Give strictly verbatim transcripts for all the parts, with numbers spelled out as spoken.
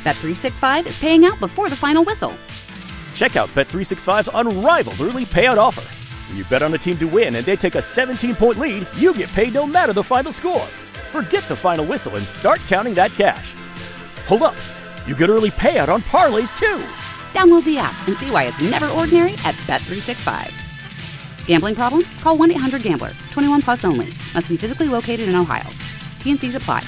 Bet three sixty-five is paying out before the final whistle. Check out Bet three sixty-five's unrivaled early payout offer. When you bet on a team to win and they take a seventeen-point lead, you get paid no matter the final score. Forget the final whistle and start counting that cash. Hold up. You get early payout on parlays, too. Download the app and see why it's never ordinary at Bet three sixty-five. Gambling problem? Call one eight hundred gambler. twenty-one plus only. Must be physically located in Ohio. T N Cs apply.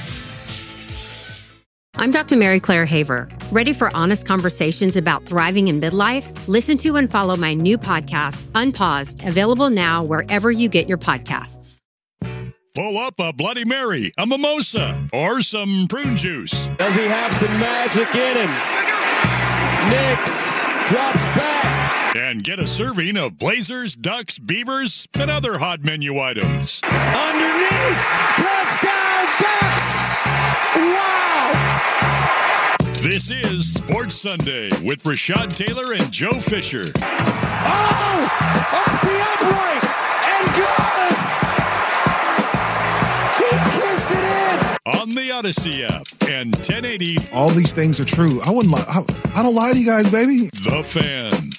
I'm Doctor Mary Claire Haver. Ready for honest conversations about thriving in midlife? Listen to and follow my new podcast, Unpaused, available now wherever you get your podcasts. Pull up a Bloody Mary, a mimosa, or some prune juice. Does he have some magic in him? Nix drops back. And get a serving of Blazers, Ducks, Beavers, and other hot menu items. Underneath, touchdown Ducks! Wow! This is Sports Sunday with Rashad Taylor and Joe Fisher. Oh! Off the upright! And good! He kissed it in! On the Odyssey app and ten eighty. All these things are true. I wouldn't lie. I, I don't lie to you guys, baby. The Fan.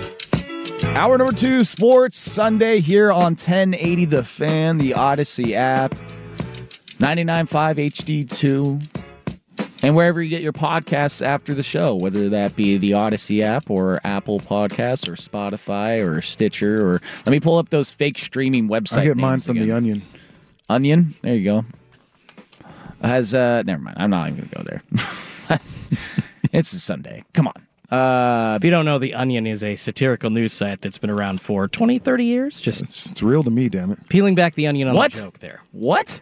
Hour number two, Sports Sunday here on ten eighty The Fan, the Odyssey app, ninety-nine point five H D two, and wherever you get your podcasts after the show, whether that be the Odyssey app or Apple Podcasts or Spotify or Stitcher, or let me pull up those fake streaming websites. I get mine from again. The Onion. Onion? There you go. Has, uh, never mind. I'm not even going to go there. It's a Sunday. Come on. Uh, if you don't know, The Onion is a satirical news site that's been around for twenty, thirty years. Just It's, it's real to me, damn it. peeling back the onion on What? the joke there. What?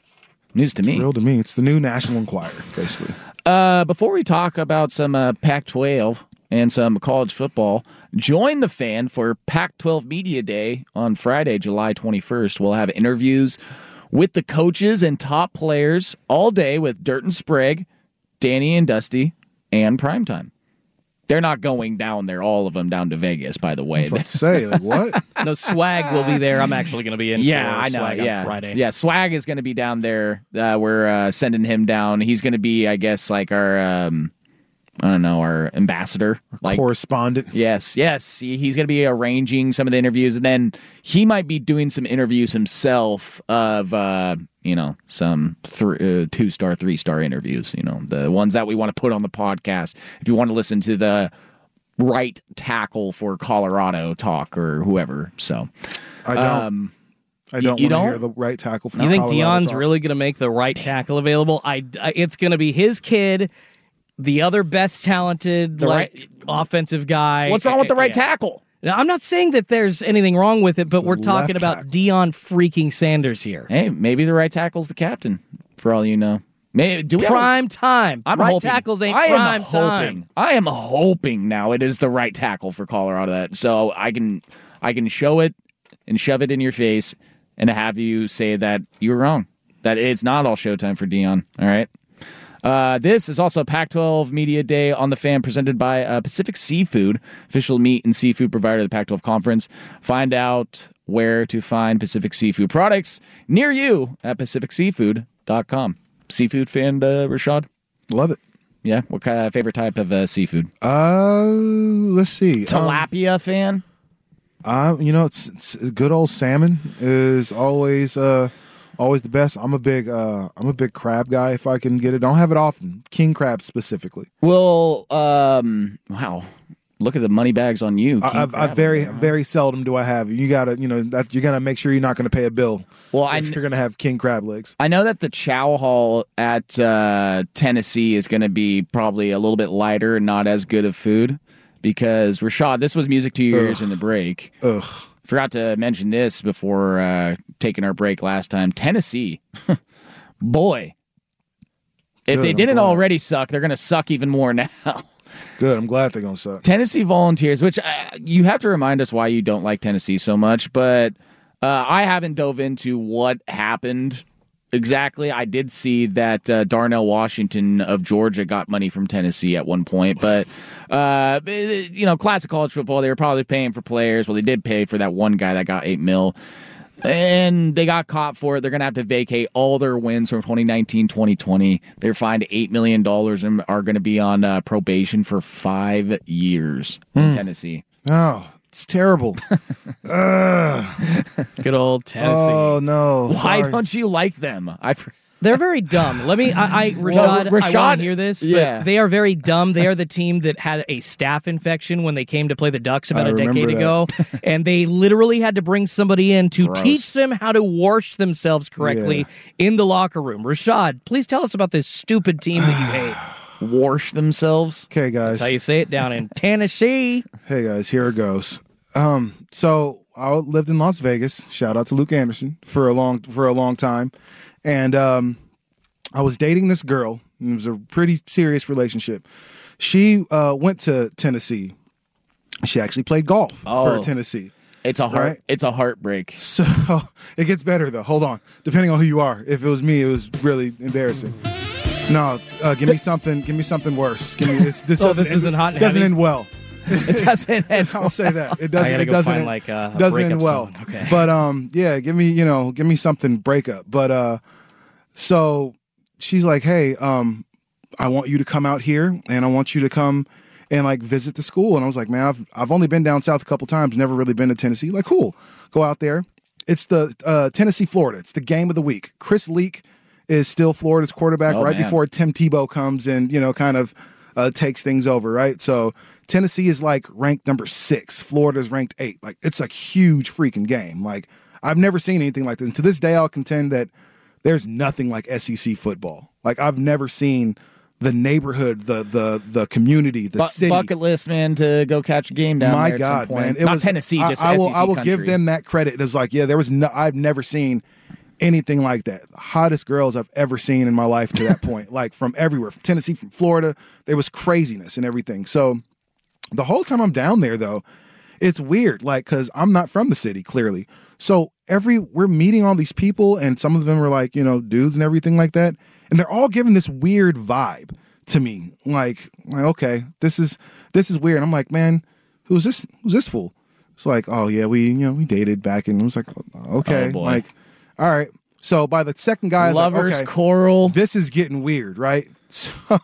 News to me. It's real to me. It's the new National Enquirer, basically. Uh, before we talk about some uh, Pac twelve and some college football, join the Fan for Pac twelve Media Day on Friday, July twenty-first. We'll have interviews with the coaches and top players all day with Dirt and Sprague, Danny and Dusty, and Primetime. They're not going down there, all of them, down to Vegas, by the way. I was about to say, like, what? No, Swag will be there. I'm actually going to be in Yeah, for I know. Swag Yeah, on Friday. yeah. Swag is going to be down there. Uh, we're uh, sending him down. He's going to be, I guess, like our, um, I don't know, our ambassador, like correspondent. Yes, yes. He, he's going to be arranging some of the interviews, and then he might be doing some interviews himself of, uh, you know, some th- uh, two-star, three-star interviews. You know, the ones that we want to put on the podcast. If you want to listen to the right tackle for Colorado talk or whoever, so I don't. Um, I don't you want to don't? hear the right tackle from You think Colorado Deion's talk. really going to make the right tackle available? I, I- it's going to be his kid, the other best talented The like right- offensive guy. what's wrong with the right Yeah. tackle? Now, I'm not saying that there's anything wrong with it, but The we're talking left about tackle. Deion freaking Sanders here. Hey, maybe the right tackle's the captain, for all you know. Maybe, do we have a- Prime time. I'm right hoping. tackles ain't I am prime hoping. time. I am hoping now it is the right tackle for Colorado. That so I can I can show it and shove it in your face and have you say that you were wrong. That it's not all showtime for Deion. All right. Uh, this is also Pac twelve Media Day on the Fan, presented by uh, Pacific Seafood, official meat and seafood provider of the Pac twelve Conference. Find out where to find Pacific Seafood products near you at pacific seafood dot com. Seafood fan, uh, Rashad? Love it. Yeah, what kind of favorite type of uh, seafood? Uh, let's see. Tilapia Um, fan? uh, you know, it's, it's good old salmon is always uh always the best. I'm a big uh I'm a big crab guy if I can get it. Don't have it often. King crab specifically. Well, um, wow. Look at the money bags on you. I, King I've, I crab. very very seldom do I have. You gotta you know that you're gonna make sure you're not gonna pay a bill. Well, I if kn- you're gonna have king crab legs. I know that the chow hall at uh, Tennessee is going to be probably a little bit lighter and not as good of food because, Rashad, this was music to your ears in the break. Ugh. Forgot to mention this before uh, taking our break last time. Tennessee, boy, if Good, they I'm didn't glad. already suck, they're going to suck even more now. Good. I'm glad they're gonna suck. Tennessee Volunteers, which uh, you have to remind us why you don't like Tennessee so much, but uh, I haven't dove into what happened exactly. I did see that uh, Darnell Washington of Georgia got money from Tennessee at one point, but uh, you know, classic college football, they were probably paying for players. Well, they did pay for that one guy that got eight mil. And they got caught for it. They're going to have to vacate all their wins from twenty nineteen, twenty twenty. They're fined eight million dollars and are going to be on uh, probation for five years in Mm. Tennessee. Oh, it's terrible. Ugh. Good old Tennessee. Oh, no. Why Sorry. don't you like them? I They're very dumb. Let me, I, I Rashad, Well, I Rashad- want to hear this, but yeah. they are very dumb. They are the team that had a staph infection when they came to play the Ducks about I a decade remember that. ago, and they literally had to bring somebody in to Gross. teach them how to wash themselves correctly in the locker room. Rashad, please tell us about this stupid team that you hate. Wash themselves? Okay, guys. That's how you say it down in Tennessee. Hey, guys, here it goes. Um, so I lived in Las Vegas. Shout out to Luke Anderson for a long for a long time, and um, I was dating this girl. And it was a pretty serious relationship. She uh, went to Tennessee. She actually played golf Oh. for Tennessee. It's a heart. Right? It's a heartbreak. So it gets better though. Hold on. Depending on who you are. If it was me, it was really embarrassing. No, uh, give me something. Give me something worse. Give me this. This Oh, doesn't this end, isn't hot and doesn't heavy? end well. It doesn't end. I'll say that it I doesn't. gotta It go doesn't find, end, like, a- a doesn't end breakup well. song. Okay. But um, yeah, give me you know, give me something breakup. But uh, so she's like, hey, um, I want you to come out here, and I want you to come and like visit the school. And I was like, man, I've I've only been down south a couple times, never really been to Tennessee. Like, cool, go out there. It's the uh, Tennessee Florida. It's the game of the week. Chris Leak is still Florida's quarterback Oh, right man. before Tim Tebow comes and you know kind of uh, takes things over. Right, so Tennessee is like ranked number six. Florida's ranked eight. Like it's a huge freaking game. Like I've never seen anything like this. And to this day, I'll contend that there's nothing like S E C football. Like I've never seen the neighborhood, the the the community, the Bu- city. bucket list, man, to go catch a game down My there. God, at some point. man! It Not was, Tennessee, I, just I will. S E C I will country. give them that credit. It was like, yeah, there was no. I've never seen anything like that. The hottest girls I've ever seen in my life to that point, like from everywhere, from Tennessee, from Florida. There was craziness and everything. So the whole time I'm down there, though, it's weird, like because I'm not from the city, clearly. So every we're meeting all these people, and some of them are like, you know, dudes and everything like that, and they're all giving this weird vibe to me, like, like okay, this is this is weird. I'm like, man, who's this? Who's this fool? It's like, oh yeah, we you know we dated back, and I was like, okay, Oh, boy. like, all right. So by the second guy, I was like, Lovers okay, Coral. this is getting weird, right? So,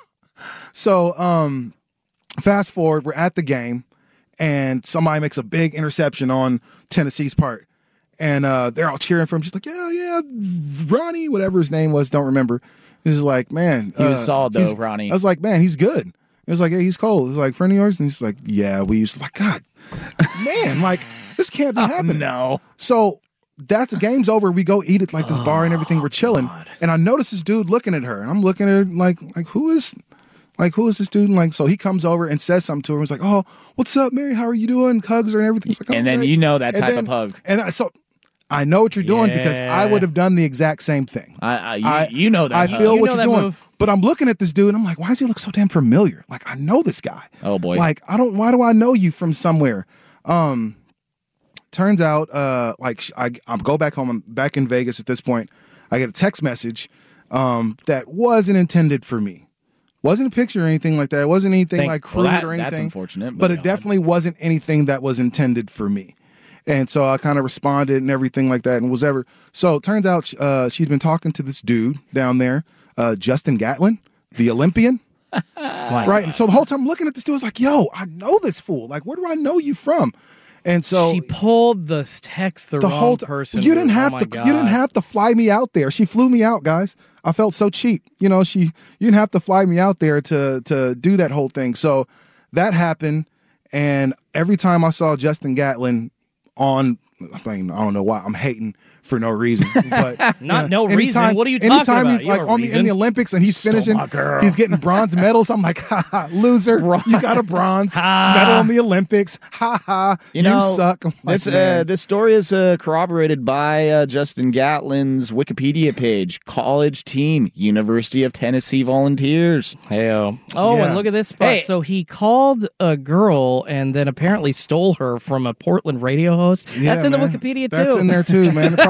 so um, fast forward, we're at the game, and somebody makes a big interception on Tennessee's part, and uh, they're all cheering for him. She's like, yeah, yeah, Ronnie, whatever his name was, don't remember. He's like, man, He was uh, solid, though, he's- Ronnie. I was like, man, he's good. It was like, yeah, he's cold. It was like, friend of yours? And he's like, yeah, we used to, like, God, man, like, this can't be happening. No. So that's the game's over. We go eat at like this bar and everything. We're chilling, and I notice this dude looking at her, and I'm looking at her like, like who is, like who is this dude? And like, so he comes over and says something to her. He's like, "Oh, what's up, Mary? How are you doing?" Hugs her and everything. He's like, And "Oh, then great." you know that And type then- of hug. And I, so I know what you're doing because I Yeah. would have done the exact same thing. I, I, you, I- you know that. I hug. feel You what know you're that doing, move. but I'm looking at this dude, and I'm like, why does he look so damn familiar? Like I know this guy. Oh, boy. Like I don't. Why do I know you from somewhere? Um, turns out, uh, like sh- I, I go back home. I'm back in Vegas at this point. I get a text message, um, that wasn't intended for me. Wasn't a picture or anything like that. It wasn't anything Thank- like crude well, that- or anything. that's unfortunate, But, but, it you know, definitely wasn't anything that was intended for me. And so I kind of responded and everything like that, and was ever. So it turns out uh, she's been talking to this dude down there, uh, Justin Gatlin, the Olympian. Right. And so the whole time I'm looking at this dude, I was like, yo, I know this fool. Like, where do I know you from? And so She pulled the text the, the wrong whole t- person. you didn't with. have oh to my God. you didn't have to fly me out there. She flew me out, guys. I felt so cheap. You know, she you didn't have to fly me out there to to do that whole thing. So that happened, and every time I saw Justin Gatlin on, I mean, I don't know why I'm hating for no reason, but Not no anytime- reason. What are you talking anytime about? he's You like have a on the in reason. the Olympics and he's finishing, my girl. he's getting bronze medals. I'm like, ha ha, loser! You got a bronze medal in the Olympics. Ha ha! You, You know, suck. I'm like, This uh, man. this story is uh, corroborated by uh, Justin Gatlin's Wikipedia page. College team, University of Tennessee Volunteers. Heyo. Oh, Yeah. and look at this spot. Hey. So he called a girl and then apparently stole her from a Portland radio host. Yeah, That's in man. the Wikipedia too. That's in there too, man. It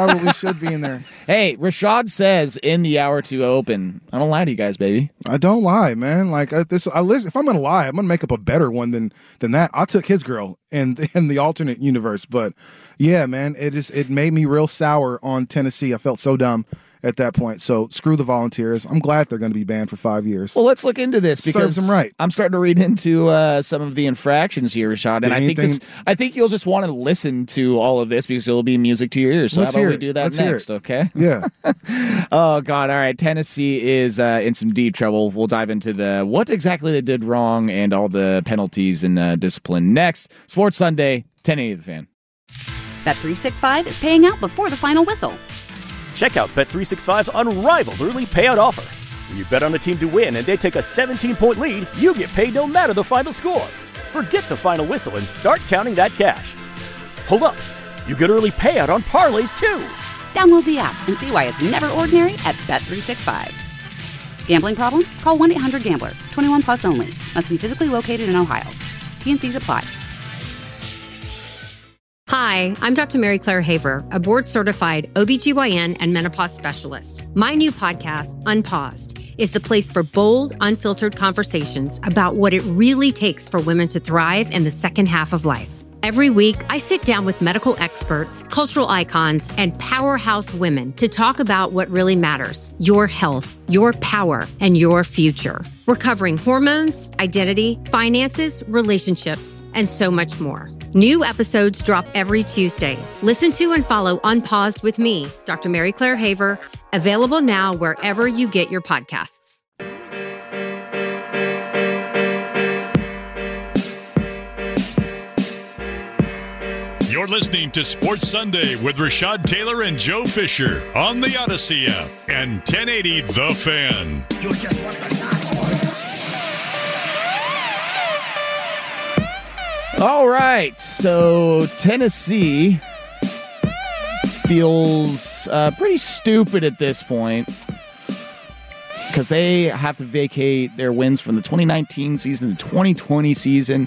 probably should be in there. Hey, Rashad says in the hour to open, I don't lie to you guys, baby. I don't lie, man. Like I, this, I listen, if I'm gonna lie, I'm gonna make up a better one than than that. I took his girl in in the alternate universe, but yeah, man, it is. It made me real sour on Tennessee. I felt so dumb at that point. So screw the Volunteers. I'm glad they're going to be banned for five years. Well, let's look into this because serves them right. I'm starting to read into uh, some of the infractions here, Rashad, and Did I think anything- this, I think you'll just want to listen to all of this because it'll be music to your ears. So Let's how about hear we it. do that Let's hear next? it. Okay. Yeah. Oh God! All right, Tennessee is uh, in some deep trouble. We'll dive into the what exactly they did wrong and all the penalties and uh, discipline next. Sports Sunday, ten eighty The Fan. Bet three sixty-five is paying out before the final whistle. Check out Bet three sixty-five's unrivaled early payout offer. When you bet on a team to win and they take a seventeen-point lead, you get paid no matter the final score. Forget the final whistle and start counting that cash. Hold up. You get early payout on parlays, too. Download the app and see why it's never ordinary at Bet three sixty-five. Gambling problem? Call one eight hundred gambler. twenty-one plus only. Must be physically located in Ohio. T N Cs apply. Hi, I'm Doctor Mary Claire Haver, a board-certified O B G Y N and menopause specialist. My new podcast, Unpaused, is the place for bold, unfiltered conversations about what it really takes for women to thrive in the second half of life. Every week, I sit down with medical experts, cultural icons, and powerhouse women to talk about what really matters: your health, your power, and your future. We're covering hormones, identity, finances, relationships, and so much more. New episodes drop every Tuesday. Listen to and follow Unpaused with me, Doctor Mary Claire Haver, available now wherever you get your podcasts. You're listening to Sports Sunday with Rashad Taylor and Joe Fisher on the Odyssey app and ten eighty The Fan. All right, so Tennessee feels uh, pretty stupid at this point because they have to vacate their wins from the twenty nineteen season to twenty twenty season,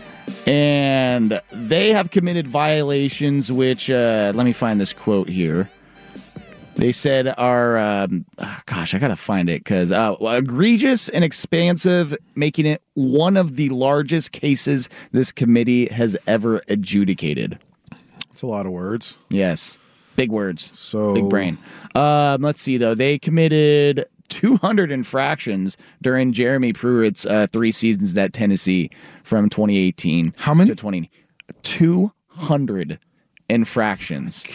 and they have committed violations which, uh, let me find this quote here. They said are, um, oh gosh, I gotta find it because uh, egregious and expansive, making it one of the largest cases this committee has ever adjudicated. It's a lot of words. Yes, big words. So big brain. Um, let's see though. They committed two hundred infractions during Jeremy Pruitt's uh, three seasons at Tennessee from twenty eighteen. How many? To twenty. two hundred infractions.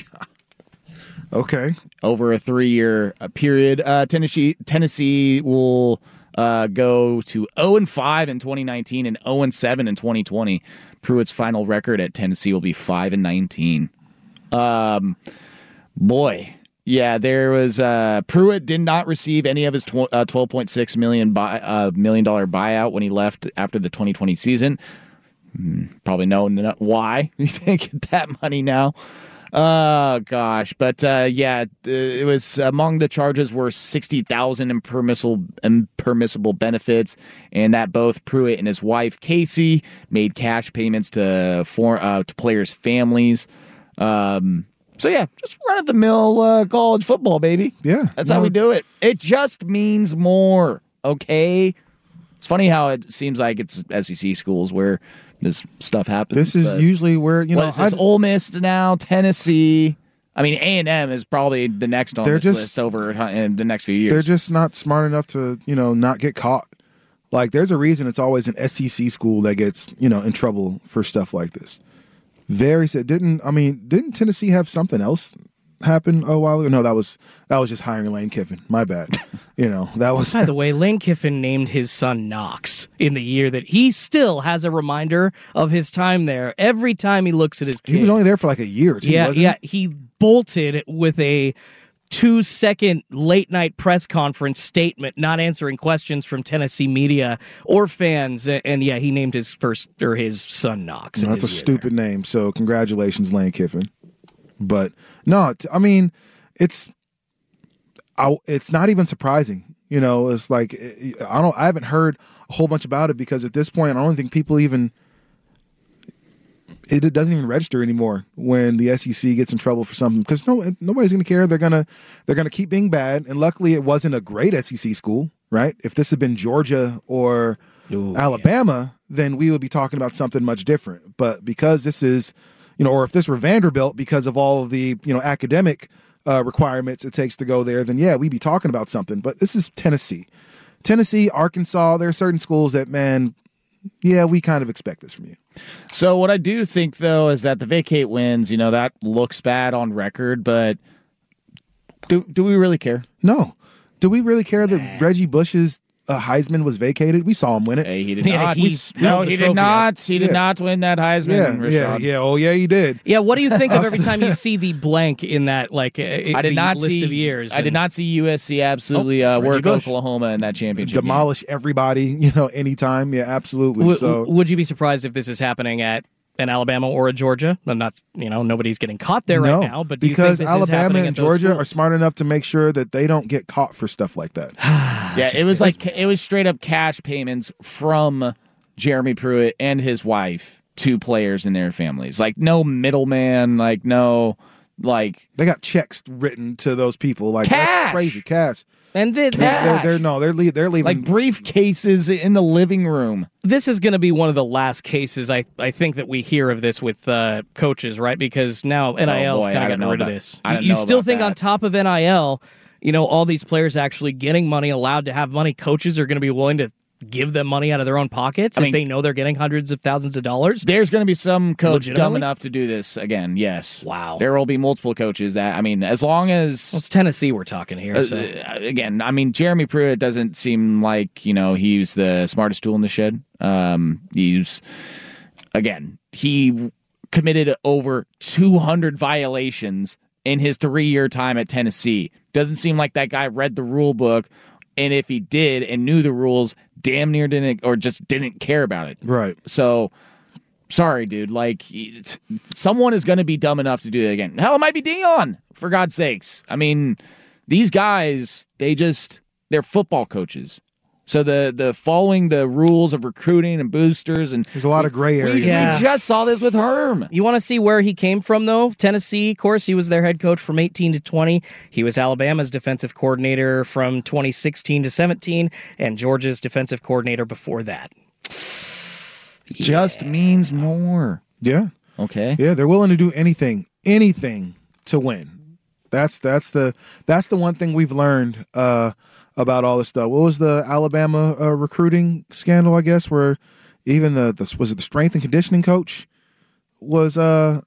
Okay. Over a three-year uh, period. Uh, Tennessee Tennessee will uh, go to oh and five in twenty nineteen and oh and seven in twenty twenty. Pruitt's final record at Tennessee will be five and nineteen. Um, boy, yeah, there was uh, Pruitt did not receive any of his tw- uh, twelve point six million buy, uh, million dollar buyout when he left after the twenty twenty season. Probably know why he didn't get that money now. Oh, gosh. But, uh, yeah, it was among the charges were sixty thousand impermissible, impermissible benefits, and that both Pruitt and his wife, Casey, made cash payments to for, uh, to players' families. Um, so, yeah, just run-of-the-mill uh, college football, baby. Yeah. That's no. how we do it. It just means more, okay? It's funny how it seems like it's S E C schools where this stuff happens. This is but usually where, you know, what is this? I'd- Ole Miss now, Tennessee. I mean, A and M is probably the next on They're this just- list over in the next few years. they're just not smart enough to, you know, not get caught. Like, there's a reason it's always an S E C school that gets, you know, in trouble for stuff like this. Very sad. Didn't, I mean, didn't Tennessee have something else happen a while ago? No, that was that was just hiring Lane Kiffin. My bad. You know, that was. By the way, Lane Kiffin named his son Knox in the year that he still has a reminder of his time there. Every time he looks at his kid. He was only there for like a year or two, Yeah, wasn't yeah. he? He bolted with a two-second late-night press conference statement, not answering questions from Tennessee media or fans. And, and yeah, he named his first or his son Knox. in No, that's a his year stupid name. So congratulations, Lane Kiffin. But no, t- I mean, it's I, it's not even surprising. You know, it's like I don't. I haven't heard a whole bunch about it because at this point, I don't think people even it, it doesn't even register anymore when the S E C gets in trouble for something because no nobody's going to care. They're gonna they're gonna keep being bad. And luckily, it wasn't a great S E C school, right? If this had been Georgia or Ooh, Alabama, yeah. then we would be talking about something much different. But because this is, you know, or if this were Vanderbilt, because of all of the you know academic uh, requirements it takes to go there, then yeah, we'd be talking about something. But this is Tennessee, Tennessee, Arkansas. There are certain schools that, man, yeah, we kind of expect this from you. So what I do think, though, is that the vacate wins, you know, that looks bad on record, but do do we really care? No. Do we really care that Reggie Bush's uh, Heisman was vacated? We saw him win it. Hey, he did yeah, not. He, no, he did not. Up. He did yeah. not win that Heisman. Yeah, Rashad. yeah, yeah. Oh, yeah, he did. Yeah, what do you think of every time you see the blank in that like uh, I did not list see, of years? I and... did not see U S C absolutely oh, uh, work Bush. Oklahoma in that championship Demolish game. everybody, you know, anytime. Yeah, absolutely. W- so, would you be surprised if this is happening at an Alabama or a Georgia? I'm not, you know, nobody's getting caught there no, right now. But do because you think this Alabama is and Georgia are smart enough to make sure that they don't get caught for stuff like that. yeah, it was like it was straight up cash payments from Jeremy Pruitt and his wife to players and their families. Like no middleman. Like no, like they got checks written to those people. Like cash. That's crazy cash. And then they're, they're no, they're le- they're leaving like briefcases in the living room. This is going to be one of the last cases I, I think that we hear of this with uh, coaches, right? Because now N I L's oh kind of gotten rid about, of this. I don't you know still about think that. on top of N I L, you know, all these players actually getting money, allowed to have money, coaches are going to be willing to give them money out of their own pockets I if mean, they know they're getting hundreds of thousands of dollars? There's going to be some coach dumb enough to do this again, yes. Wow. There will be multiple coaches that, I mean, as long as... Well, it's Tennessee we're talking here. Uh, so. Again, I mean, Jeremy Pruitt doesn't seem like, you know, he's the smartest tool in the shed. Um, he's, again, he committed over two hundred violations in his three-year time at Tennessee. Doesn't seem like that guy read the rule book, and if he did and knew the rules, damn near didn't or just didn't care about it. Right. So, sorry, dude. Like, someone is going to be dumb enough to do it again. Hell, it might be Dion, for God's sakes. I mean, these guys, they just, they're football coaches. So the the following the rules of recruiting and boosters and there's a lot of gray areas. We, yeah. we just saw this with Herm. You want to see where he came from, though? Tennessee, of course, he was their head coach from eighteen to twenty. He was Alabama's defensive coordinator from twenty sixteen to seventeen, and Georgia's defensive coordinator before that. Just yeah. means more. Yeah. Okay. Yeah, they're willing to do anything, anything to win. That's that's the that's the one thing we've learned. Uh, about all this stuff. What was the Alabama uh, recruiting scandal, I guess, where even the, the was it the strength and conditioning coach was uh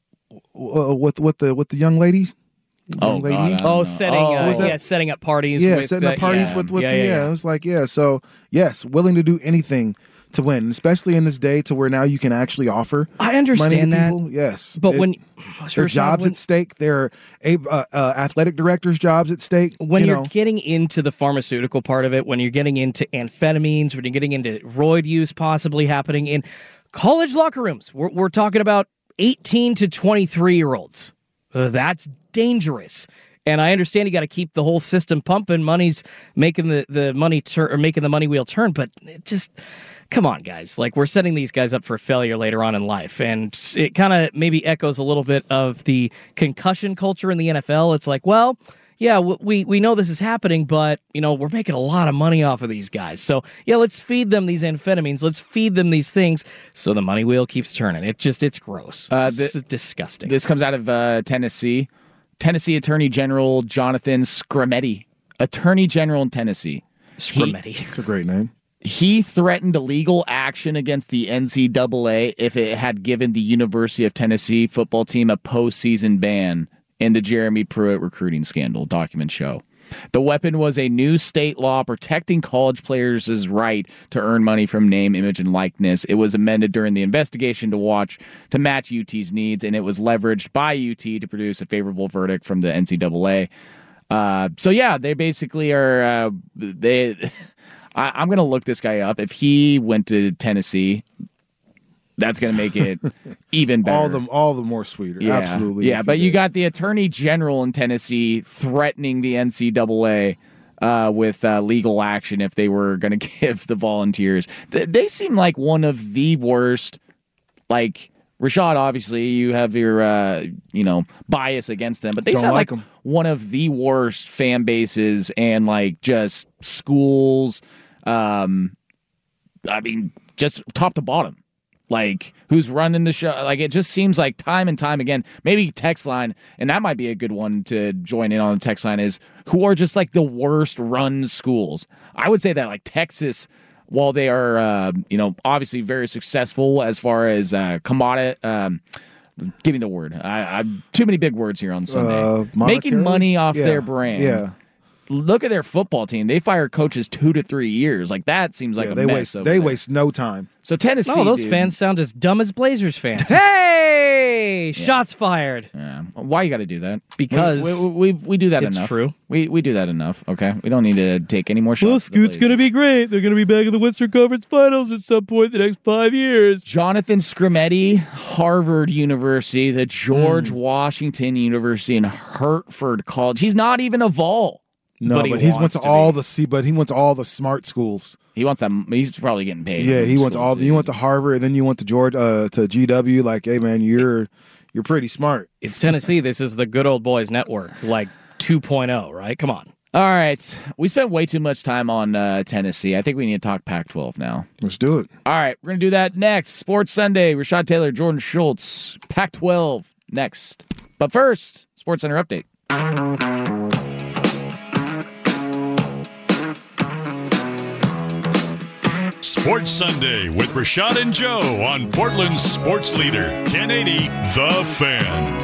with with the with the young ladies? Oh, young lady? God, oh, setting oh. uh, yeah, setting up parties. Yeah, with, setting up uh, parties yeah. with with yeah, the, yeah, yeah, yeah. It was like yeah, so yes, willing to do anything to win, especially in this day to where now you can actually offer. I understand money to that. people. Yes, but it, when there are jobs when, at stake, there are uh, uh, athletic directors' jobs at stake. When you you're know. getting into the pharmaceutical part of it, when you're getting into amphetamines, when you're getting into roid use possibly happening in college locker rooms, we're, we're talking about eighteen to twenty-three year olds. Uh, that's dangerous. And I understand you got to keep the whole system pumping. Money's making the, the money turn or making the money wheel turn, but it just come on, guys. Like, we're setting these guys up for failure later on in life. And it kind of maybe echoes a little bit of the concussion culture in the N F L. It's like, well, yeah, we we know this is happening, but, you know, we're making a lot of money off of these guys. So, yeah, let's feed them these amphetamines. Let's feed them these things so the money wheel keeps turning. It just, it's gross. Uh, the, it's disgusting. This comes out of uh, Tennessee. Tennessee Attorney General Jonathan Skrmetti. Attorney General in Tennessee. Skrmetti. It's a great name. He threatened legal action against the N C double A if it had given the University of Tennessee football team a postseason ban in the Jeremy Pruitt recruiting scandal, documents show. The weapon was a new state law protecting college players' right to earn money from name, image, and likeness. It was amended during the investigation to watch to match U T's needs, and it was leveraged by U T to produce a favorable verdict from the N C double A. Uh, so yeah, they basically are. Uh, they. I, I'm going to look this guy up. If he went to Tennessee, that's going to make it even better. All the all the more sweeter. Yeah. Absolutely. Yeah, but you got the Attorney General in Tennessee threatening the N C double A uh, with uh, legal action if they were going to give the Volunteers. They seem like one of the worst, like, Rashad, obviously, you have your uh, you know bias against them, but they Don't sound like like 'em. one of the worst fan bases and like just schools. Um, I mean, just top to bottom. Like, who's running the show? Like, it just seems like time and time again. Maybe text line, and that might be a good one to join in on the text line, is who are just like the worst run schools. I would say that like Texas, while they are, uh, you know, obviously very successful as far as uh, commodity. Um, give me the word. I, I too many big words here on Sunday. Uh, Making monetarily? money off Yeah, their brand. Yeah. Look at their football team. They fire coaches two to three years. Like that seems like yeah a they mess waste. over They there. waste no time. So Tennessee. No, those dude, fans sound as dumb as Blazers fans. Hey, shots fired. Yeah. Why you got to do that? Because we we, we, we do that it's enough. true. We we do that enough. Okay, we don't need to take any more shots. Well, at the Scoot's Blazers. going to be great. They're going to be back in the Western Conference Finals at some point in the next five years. Jonathan Scrimetti, Harvard University, the George Washington University, and Hertford College. He's not even a Vol. No, But but, he he's went wants to to all be. the see, but he went to all the smart schools. He wants that. He's probably getting paid. Yeah, from he went to school, all. too. You went to Harvard, then you went to Georgia, uh, to G W. Like, hey man, you're you're pretty smart. It's Tennessee. This is the Good Old Boys Network, like two point oh, right? Come on. All right, we spent way too much time on uh, Tennessee. I think we need to talk Pac twelve now. Let's do it. All right, we're gonna do that next. Sports Sunday. Rashad Taylor, Jordan Schultz, Pac twelve next. But first, Sports Center update. Sports Sunday with Rashad and Joe on Portland's Sports Leader, ten eighty The Fan.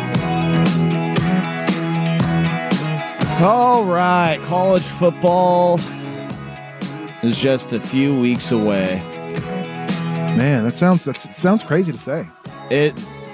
All right, college football is just a few weeks away. Man, that sounds that sounds crazy to say. It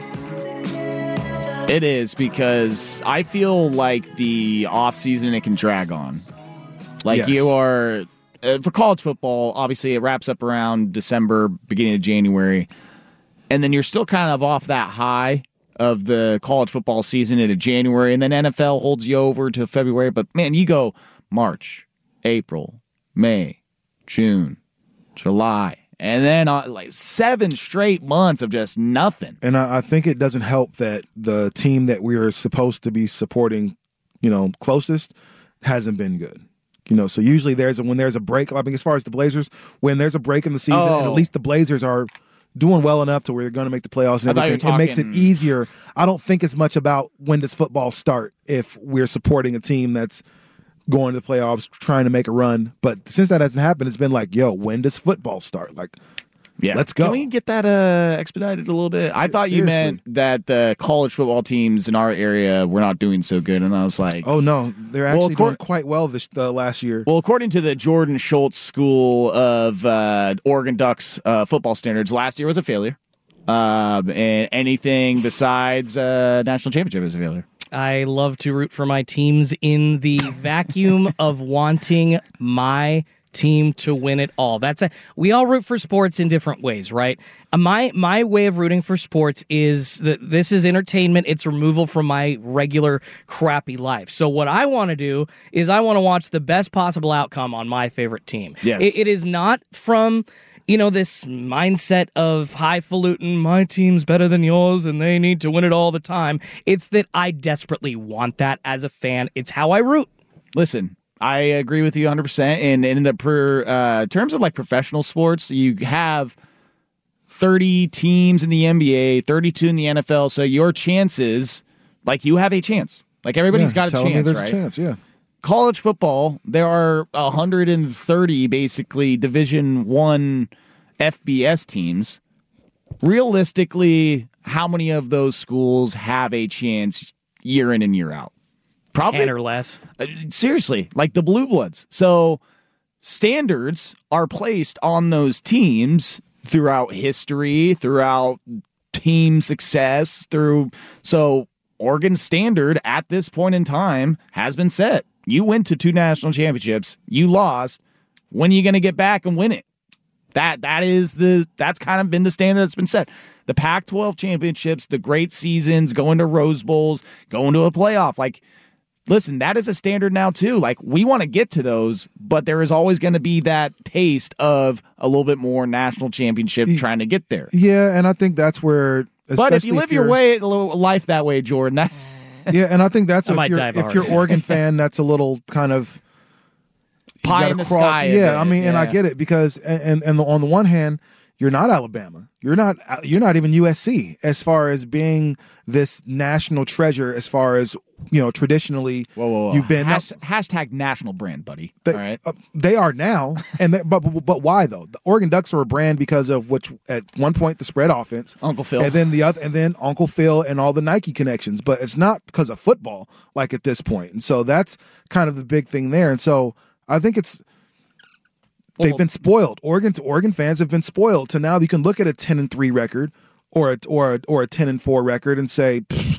it is because I feel like the offseason, it can drag on. Like Yes. you are uh, for college football, obviously it wraps up around December, beginning of January, and then you're still kind of off that high of the college football season into January, and then N F L holds you over to February. But man, you go March, April, May, June, July, and then uh, like seven straight months of just nothing. And I, I think it doesn't help that the team that we are supposed to be supporting, you know, closest, hasn't been good. You know, so usually there's a, when there's a break. I mean, as far as the Blazers, when there's a break in the season, Oh. and at least the Blazers are doing well enough to where they're going to make the playoffs and I thought you were everything. It makes it talking- easier. I don't think it's much about when does football start if we're supporting a team that's going to the playoffs, trying to make a run. But since that hasn't happened, it's been like, yo, when does football start? Like, Yeah, let's go. Can we get that uh, expedited a little bit? I thought you Seriously. meant that the college football teams in our area were not doing so good, and I was like, Oh no, they're Well, actually of cour- doing quite well this uh, last year. Well, according to the Jordan Schultz School of uh, Oregon Ducks uh, football standards, last year was a failure. Um, and anything besides uh, national championship is a failure. I love to root for my teams in the vacuum of wanting my team to win it all. That's a, we all root for sports in different ways, right? Uh, My my way of rooting for sports is that this is entertainment. It's removal from my regular crappy life. So what I want to do is I want to watch the best possible outcome on my favorite team. Yes. It, it is not from you know, this mindset of highfalutin, my team's better than yours and they need to win it all the time. It's that I desperately want that as a fan. It's how I root. Listen, I agree with you one hundred percent. And in the per, uh, terms of like professional sports, you have thirty teams in the N B A, thirty-two in the N F L. So your chances, like you have a chance. Like everybody's Yeah, got a telling me chance, there's right? a chance, yeah. College football, there are one hundred thirty basically Division One F B S teams. Realistically, how many of those schools have a chance year in and year out? Probably ten or less. Uh, seriously, like the Blue Bloods. So standards are placed on those teams throughout history, throughout team success, through so Oregon's standard at this point in time has been set. You went to two national championships, you lost. When are you going to get back and win it? That that is the that's kind of been the standard that's been set. The Pac twelve championships, the great seasons, going to Rose Bowls, going to a playoff, like listen, that is a standard now too. Like, we want to get to those, but there is always going to be that taste of a little bit more national championship trying to get there. Yeah, and I think that's where. But if you live your way life that way, Jordan, that yeah, and I think that's I if might you're die of a if heart you're attack. Oregon fan, that's a little kind of you pie gotta in the crawl- sky. a Yeah, bit, I mean, and I yeah. get it because and and the, on the one hand, you're not Alabama, you're not you're not even U S C as far as being this national treasure. As far as you know, traditionally, Whoa, whoa, whoa. you've been Has- hashtag national brand, buddy. They, All right. uh, they are now, and they, but, but but why though? The Oregon Ducks are a brand because of which at one point the spread offense, Uncle Phil, and then the other, and then Uncle Phil and all the Nike connections. But it's not because of football, like at this point. And so that's kind of the big thing there. And so I think it's they've Well- been spoiled. Oregon Oregon fans have been spoiled to now you can look at a ten and three record or a, or a, or a ten and four record and say pfft,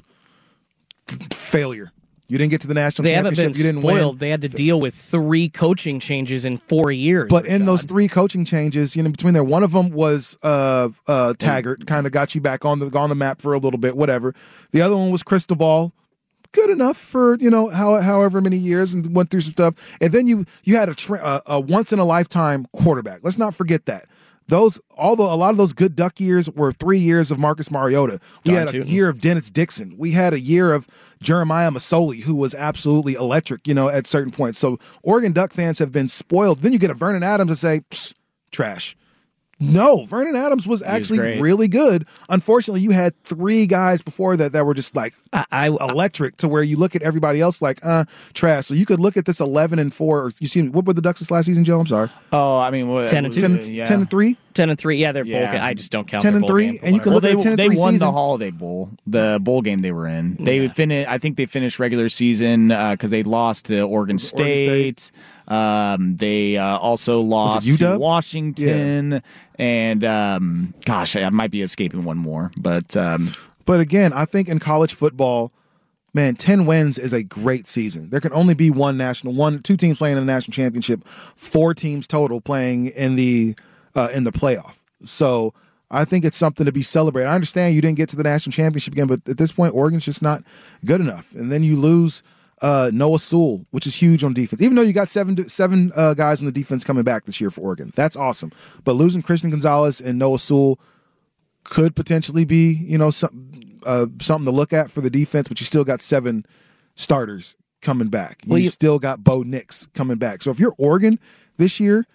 failure. You didn't get to the national They haven't championship. been You didn't spoiled. win. They had to deal with three coaching changes in four years. But in Rashad. those three coaching changes, you know, between there, one of them was uh, uh, Taggart, kind of got you back on the on the map for a little bit, whatever. The other one was Cristobal, good enough for you know how however many years, and went through some stuff. And then you you had a, tra- a, a once in a lifetime quarterback. Let's not forget that. Those, although a lot of those good Duck years were three years of Marcus Mariota. We John had a Tootin. year year of Dennis Dixon. We had a year of Jeremiah Masoli, who was absolutely electric, you know, at certain points. So Oregon Duck fans have been spoiled. Then you get a Vernon Adams and say, Psst, trash. No, Vernon Adams was actually great. really good. Unfortunately, you had three guys before that that were just like I, I, electric to where you look at everybody else like, uh, trash. So you could look at this eleven and four. Or you see, what were the Ducks this last season, Joe? I'm sorry. Oh, I mean, what, ten and two. ten, yeah. ten and three? ten and three. Yeah, they're Yeah. bowl. I just don't count ten their and bowl three, game for and you can whatever. Well, look they, at a ten and they three won season. the Holiday Bowl, the bowl game they were in. They finished. I think they finished regular season because they lost to Oregon State. State. Um, they uh, also lost U to W? Washington, and um, gosh, I might be escaping one more, but um, But again, I think in college football, man, ten wins is a great season. There can only be one national, one, two teams playing in the national championship, four teams total playing in the uh, in the playoff. So I think it's something to be celebrated. I understand you didn't get to the national championship again, but at this point, Oregon's just not good enough. And then you lose uh, Noah Sewell, which is huge on defense. Even though you got seven seven uh, guys on the defense coming back this year for Oregon, that's awesome. But losing Christian Gonzalez and Noah Sewell could potentially be, you know, some, uh, something to look at for the defense, but you still got seven starters coming back. You, Well, you- still got Bo Nix coming back. So if you're Oregon this year,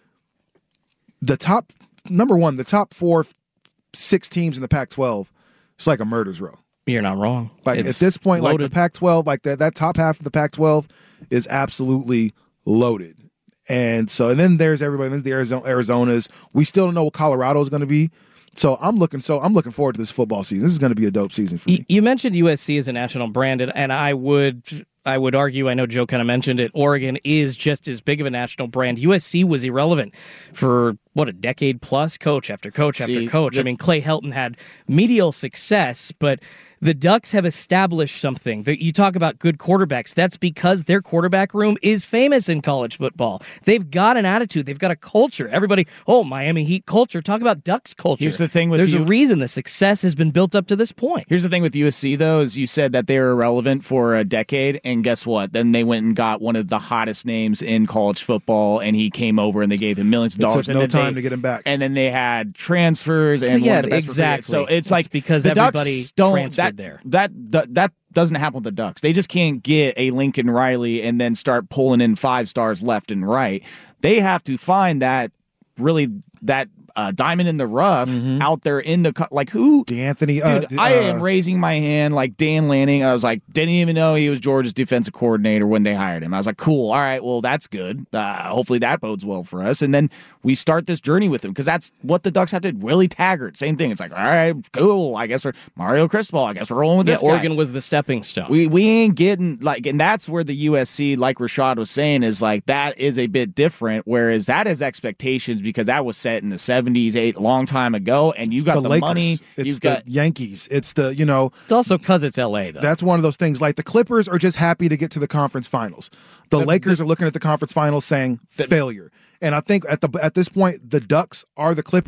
the top, number one, the top four, six teams in the Pac twelve, it's like a murder's row. You're not wrong. Like It's at this point, like the loaded. Pac twelve, like that, that top half of the Pac twelve is absolutely loaded. And so, and then there's everybody. There's the Arizona, Arizonas. We still don't know what Colorado is going to be. So I'm looking. So I'm looking forward to this football season. This is going to be a dope season for Y- me. You mentioned U S C as a national brand, and- and I would I would argue, I know Joe kind of mentioned it, Oregon is just as big of a national brand. U S C was irrelevant for, what, a decade plus, coach after coach See, after coach. the- I mean, Clay Helton had medial success, but the Ducks have established something. That you talk about good quarterbacks. That's because their quarterback room is famous in college football. They've got an attitude. They've got a culture. Everybody, oh, Miami Heat culture. Talk about Ducks culture. Here's the thing with There's you- a reason the success has been built up to this point. Here's the thing with U S C, though, is you said that they were irrelevant for a decade, and guess what? Then they went and got one of the hottest names in college football, and he came over and they gave him millions of It dollars. took and no then time they- to get him back. And then they had transfers and Yeah, one of the best exactly. recruiting. So it's It's like because the Ducks everybody don't, transferred that, there. That, that that doesn't happen with the Ducks. They just can't get a Lincoln Riley and then start pulling in five stars left and right. They have to find that really that uh, diamond in the rough out there in the co- like who DeAnthony, uh, Dude, I uh, am raising my hand like Dan Lanning. I was like, didn't even know he was Georgia's defensive coordinator when they hired him. I was like, cool. All right, well, that's good. Uh, hopefully that bodes well for us. And then we start this journey with him because that's what the Ducks have to do. Willie Taggart, same thing. It's like, all right, cool. I guess we're Mario Cristobal. I guess we're rolling with Yeah, this guy. Oregon was the stepping stone. We we ain't getting like, and that's where the U S C, like Rashad was saying, is like that is a bit different. Whereas that is expectations because that was set in the seventies, eight long time ago, and you it's got the, the, Lakers. money. It's You've the got Yankees. It's the, you know, It's also because it's L A, though. that's one of those things. Like the Clippers are just happy to get to the conference finals. The Lakers are looking at the conference finals saying failure. And I think at the at this point, the Ducks are the Clippers.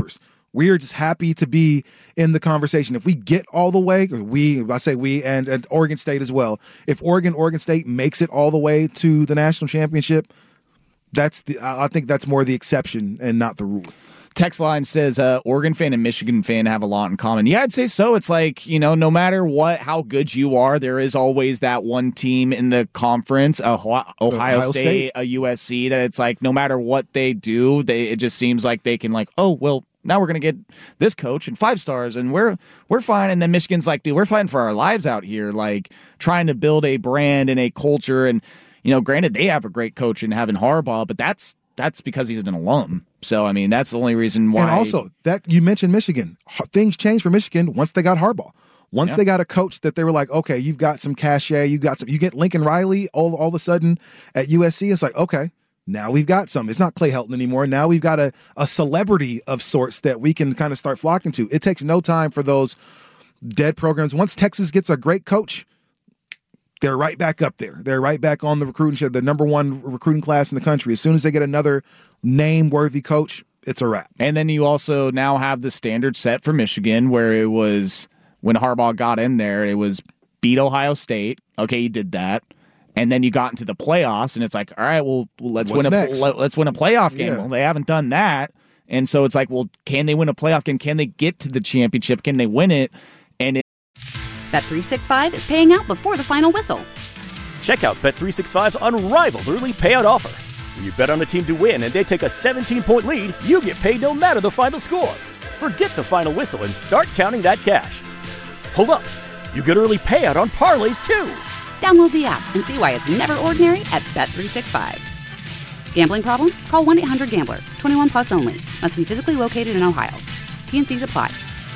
We are just happy to be in the conversation. If we get all the way, or we, I say we, and, and Oregon State as well. If Oregon, Oregon State makes it all the way to the national championship, that's the. I think that's more the exception and not the rule. Text line says, uh, Oregon fan and Michigan fan have a lot in common. Yeah, I'd say so. It's like, you know, no matter what, how good you are, there is always that one team in the conference, uh, Ohio, Ohio State, State, a U S C, that it's like no matter what they do, they it just seems like they can like, oh, well, now we're going to get this coach and five stars and we're we're fine. And then Michigan's like, dude, we're fighting for our lives out here, like trying to build a brand and a culture. And, you know, granted, they have a great coach in having Harbaugh, but that's that's because he's an alum. So, I mean, that's the only reason why. And also, that you mentioned Michigan. Things changed for Michigan once they got Harbaugh. Once yeah. they got a coach that they were like, okay, you've got some cachet, you got some, you get Lincoln Riley all, all of a sudden at U S C. It's like, okay, now we've got some. It's not Clay Helton anymore. Now we've got a, a celebrity of sorts that we can kind of start flocking to. It takes no time for those dead programs. Once Texas gets a great coach, they're right back up there. They're right back on the recruiting show, the number one recruiting class in the country. As soon as they get another name-worthy coach, it's a wrap. And then you also now have the standard set for Michigan, where it was when Harbaugh got in there, it was beat Ohio State. Okay, you did that. And then you got into the playoffs, and it's like, all right, well, let's What's win a next? let's win a playoff game. Yeah. Well, they haven't done that, and so it's like, well, can they win a playoff game? Can they get to the championship? Can they win it? And it Bet three sixty-five is paying out before the final whistle. Check out Bet three sixty-five's unrivaled early payout offer. When you bet on a team to win and they take a seventeen-point lead, you get paid no matter the final score. Forget the final whistle and start counting that cash. Hold up. You get early payout on parlays, too. Download the app and see why it's never ordinary at Bet three sixty-five. Gambling problem? Call one eight hundred gambler. twenty-one plus only. Must be physically located in Ohio. T N Cs apply.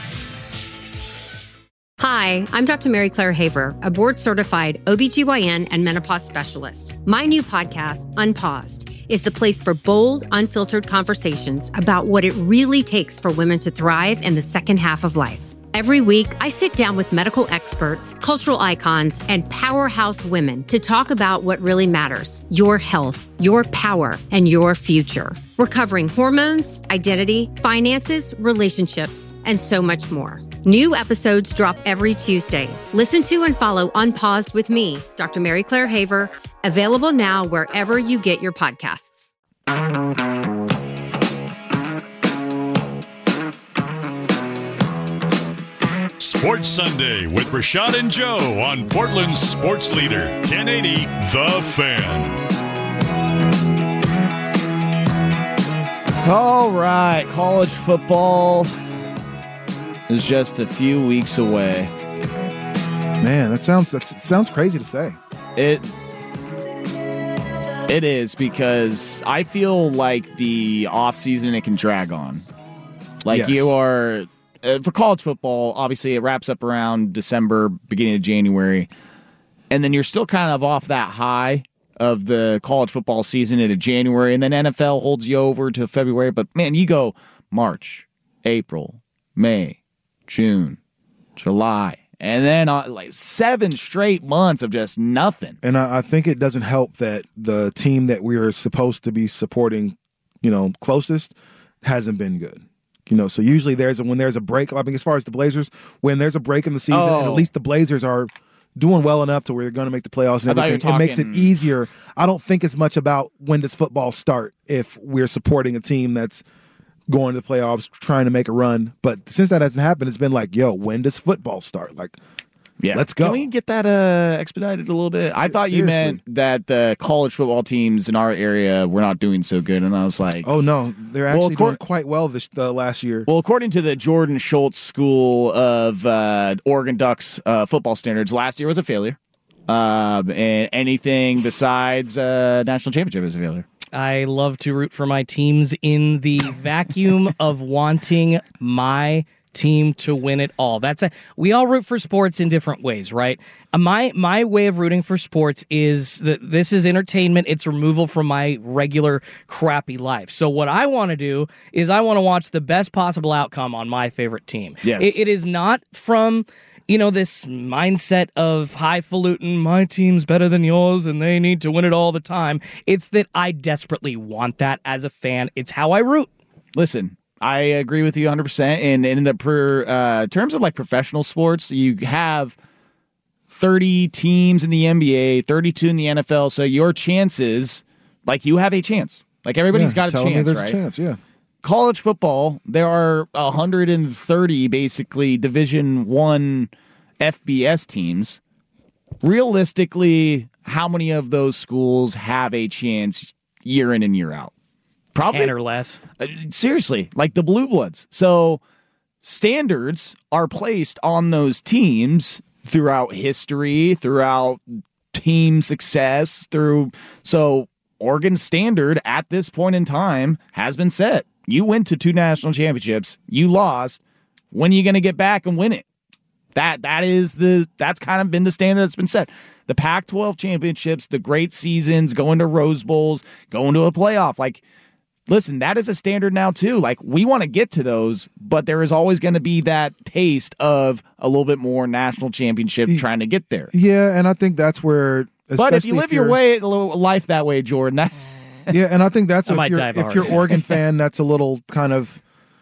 Hi, I'm Doctor Mary Claire Haver, a board-certified O B G Y N and menopause specialist. My new podcast, Unpaused, is the place for bold, unfiltered conversations about what it really takes for women to thrive in the second half of life. Every week, I sit down with medical experts, cultural icons, and powerhouse women to talk about what really matters: your health, your power, and your future. We're covering hormones, identity, finances, relationships, and so much more. New episodes drop every Tuesday. Listen to and follow Unpaused with me, Doctor Mary Claire Haver, available now wherever you get your podcasts. Sports Sunday with Rashad and Joe on Portland's sports leader, ten eighty The Fan. All right, college football is just a few weeks away. Man, that sounds that sounds crazy to say. It it is, because I feel like the off season, it can drag on. Like Yes. you are uh, for college football, obviously it wraps up around December, beginning of January, and then you're still kind of off that high of the college football season into January, and then N F L holds you over to February. But man, you go March, April, May, June, July, and then uh, like seven straight months of just nothing. And I, I think it doesn't help that the team that we are supposed to be supporting, you know, closest, hasn't been good. You know, so usually there's a, when there's a break. I mean, as far as the Blazers, when there's a break in the season, Oh. and at least the Blazers are doing well enough to where they're going to make the playoffs and I thought you everything. were It makes it talking- easier. I don't think it's much about when does football start if we're supporting a team that's going to the playoffs, trying to make a run. But since that hasn't happened, it's been like, yo, when does football start? Like, Yeah, let's go. Can we get that uh, expedited a little bit? I thought you Seriously. meant that the college football teams in our area were not doing so good, and I was like, Oh no, they're Well, actually cor- doing quite well this uh, last year. Well, according to the Jordan Schultz School of uh, Oregon Ducks uh, football standards, last year was a failure. Um, and anything besides uh, national championship is a failure. I love to root for my teams in the vacuum of wanting my team to win it all. That's a, we all root for sports in different ways, right? Uh, my my way of rooting for sports is that this is entertainment. It's removal from my regular crappy life. So what I want to do is I want to watch the best possible outcome on my favorite team. Yes. It, it is not from, you know, this mindset of highfalutin, my team's better than yours and they need to win it all the time. It's that I desperately want that as a fan. It's how I root. Listen, I agree with you one hundred percent. And in the per, uh, terms of like professional sports, you have thirty teams in the N B A, thirty-two in the N F L. So your chances, like you have a chance. Like everybody's yeah, got a telling chance, me there's right? a chance, yeah. College football, there are one hundred thirty basically Division One F B S teams. Realistically, how many of those schools have a chance year in and year out? Probably ten or less. Uh, seriously, like the Blue Bloods. So standards are placed on those teams throughout history, throughout team success, through so Oregon's standard at this point in time has been set. You went to two national championships, you lost. When are you going to get back and win it? That that is the that's kind of been the standard that's been set. The Pac twelve championships, the great seasons, going to Rose Bowls, going to a playoff. Like, listen, that is a standard now too. Like, we want to get to those, but there is always going to be that taste of a little bit more national championship trying to get there. Yeah, and I think that's where. But if you live your way life that way, Jordan, that yeah, and I think that's I if might you're die of a if heart you're attack. Oregon fan, that's a little kind of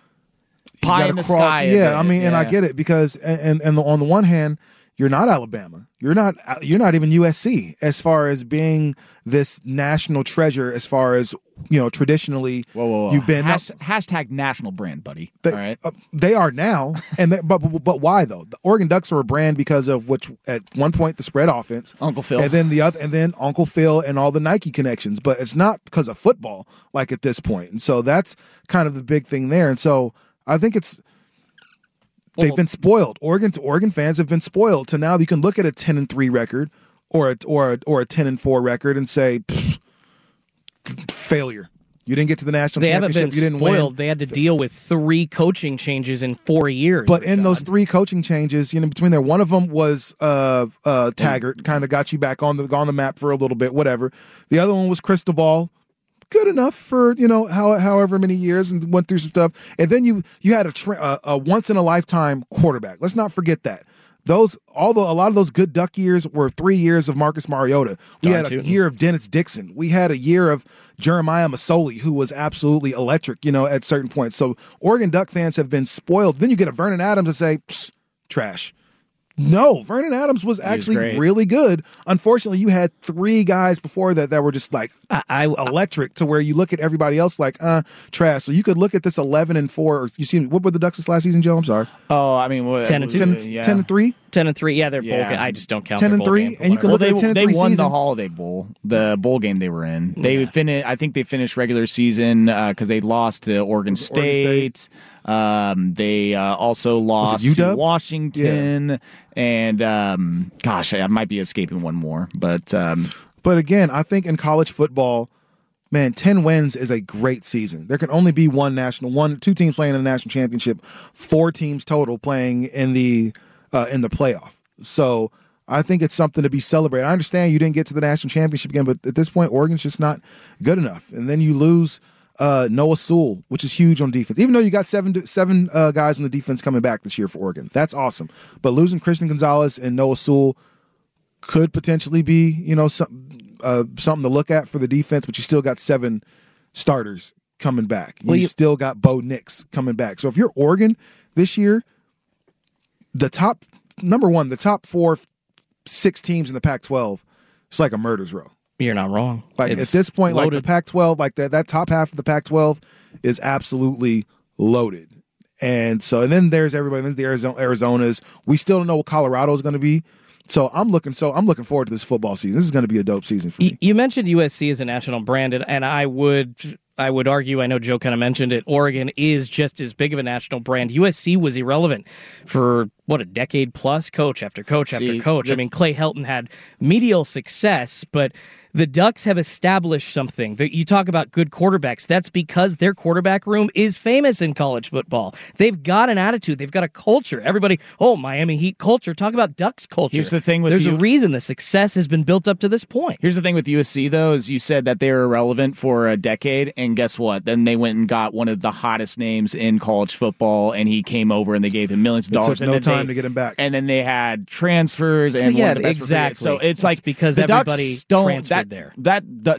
you pie gotta in the crawl- sky. a Yeah, bit, I mean, and I yeah. get it because and and on the one hand, you're not Alabama, you're not you're not even U S C as far as being this national treasure. As far as you know, traditionally, Whoa, whoa, whoa. you've been. Has- hashtag national brand, buddy. They, All right. uh, they are now, and they, but, but but why though? The Oregon Ducks are a brand because of which at one point the spread offense, Uncle Phil, and then the other, and then Uncle Phil and all the Nike connections. But it's not because of football, like at this point, and so that's kind of the big thing there. And so I think it's they've Well- been spoiled. Oregon Oregon fans have been spoiled to now you can look at a ten and three record or a, or a, or a ten and four record and say pfft, failure. You didn't get to the national They haven't championship. been You didn't spoiled. win. They had to deal with three coaching changes in four years. But in Rashad. those three coaching changes, you know, between there, one of them was uh, uh, Taggart, kind of got you back on the on the map for a little bit, whatever. The other one was Cristobal, good enough for you know how however many years, and went through some stuff. And then you you had a, tra- a, a once in a lifetime quarterback. Let's not forget that. Those, although a lot of those good Duck years were three years of Marcus Mariota. We John had a Tootin. year of Dennis Dixon. We had a year of Jeremiah Masoli, who was absolutely electric, you know, at certain points. So Oregon Duck fans have been spoiled. Then you get a Vernon Adams and say, Psst, trash. No, Vernon Adams was actually great. really good. Unfortunately, you had three guys before that that were just like I, I, electric to where you look at everybody else like, uh, trash. So you could look at this eleven and four. Or you see, what were the Ducks this last season, Joe? I'm sorry. Oh, I mean, what, ten and two. ten, yeah. ten and three? ten and three. Yeah, they're Yeah. bowl game. I just don't count ten their and bowl three, game, and you can Well, look they at a ten and they three won season. the Holiday Bowl, the bowl game they were in. They finished. I think they finished regular season because they lost to Oregon State. State. Um, they uh, also lost U to W? Washington, and um, gosh, I might be escaping one more, but um, But again, I think in college football, man, ten wins is a great season. There can only be one national, one, two teams playing in the national championship, four teams total playing in the uh, in the playoff. So I think it's something to be celebrated. I understand you didn't get to the national championship again, but at this point, Oregon's just not good enough. And then you lose uh, Noah Sewell, which is huge on defense. Even though you got seven seven uh, guys on the defense coming back this year for Oregon, that's awesome. But losing Christian Gonzalez and Noah Sewell could potentially be, you know, some, uh, something to look at for the defense, but you still got seven starters coming back. You, Well, you- still got Bo Nix coming back. So if you're Oregon this year, the top, number one, the top four, six teams in the Pac twelve, it's like a murder's row. You're not wrong. Like It's at this point, like loaded. the Pac twelve, like that, that top half of the Pac twelve is absolutely loaded. And so, and then there's everybody. There's the Arizona, Arizonas. We still don't know what Colorado is going to be. So I'm looking. So I'm looking forward to this football season. This is going to be a dope season for me. You, you mentioned U S C as a national brand, and, and I would I would argue, I know Joe kind of mentioned it, Oregon is just as big of a national brand. U S C was irrelevant for, what, a decade plus, coach after coach See, after coach. I the- mean, Clay Helton had medial success, but the Ducks have established something. That you talk about good quarterbacks. That's because their quarterback room is famous in college football. They've got an attitude. They've got a culture. Everybody, oh, Miami Heat culture. Talk about Ducks culture. Here's the thing with There's you- a reason the success has been built up to this point. Here's the thing with U S C, though, is you said that they were irrelevant for a decade, and guess what? Then they went and got one of the hottest names in college football, and he came over, and they gave him millions of It dollars. took and no then time they- to get him back. And then they had transfers and Yeah, one of the best recruiting- exactly. So it's It's like because the Ducks everybody don't, transferred that, there. That, that that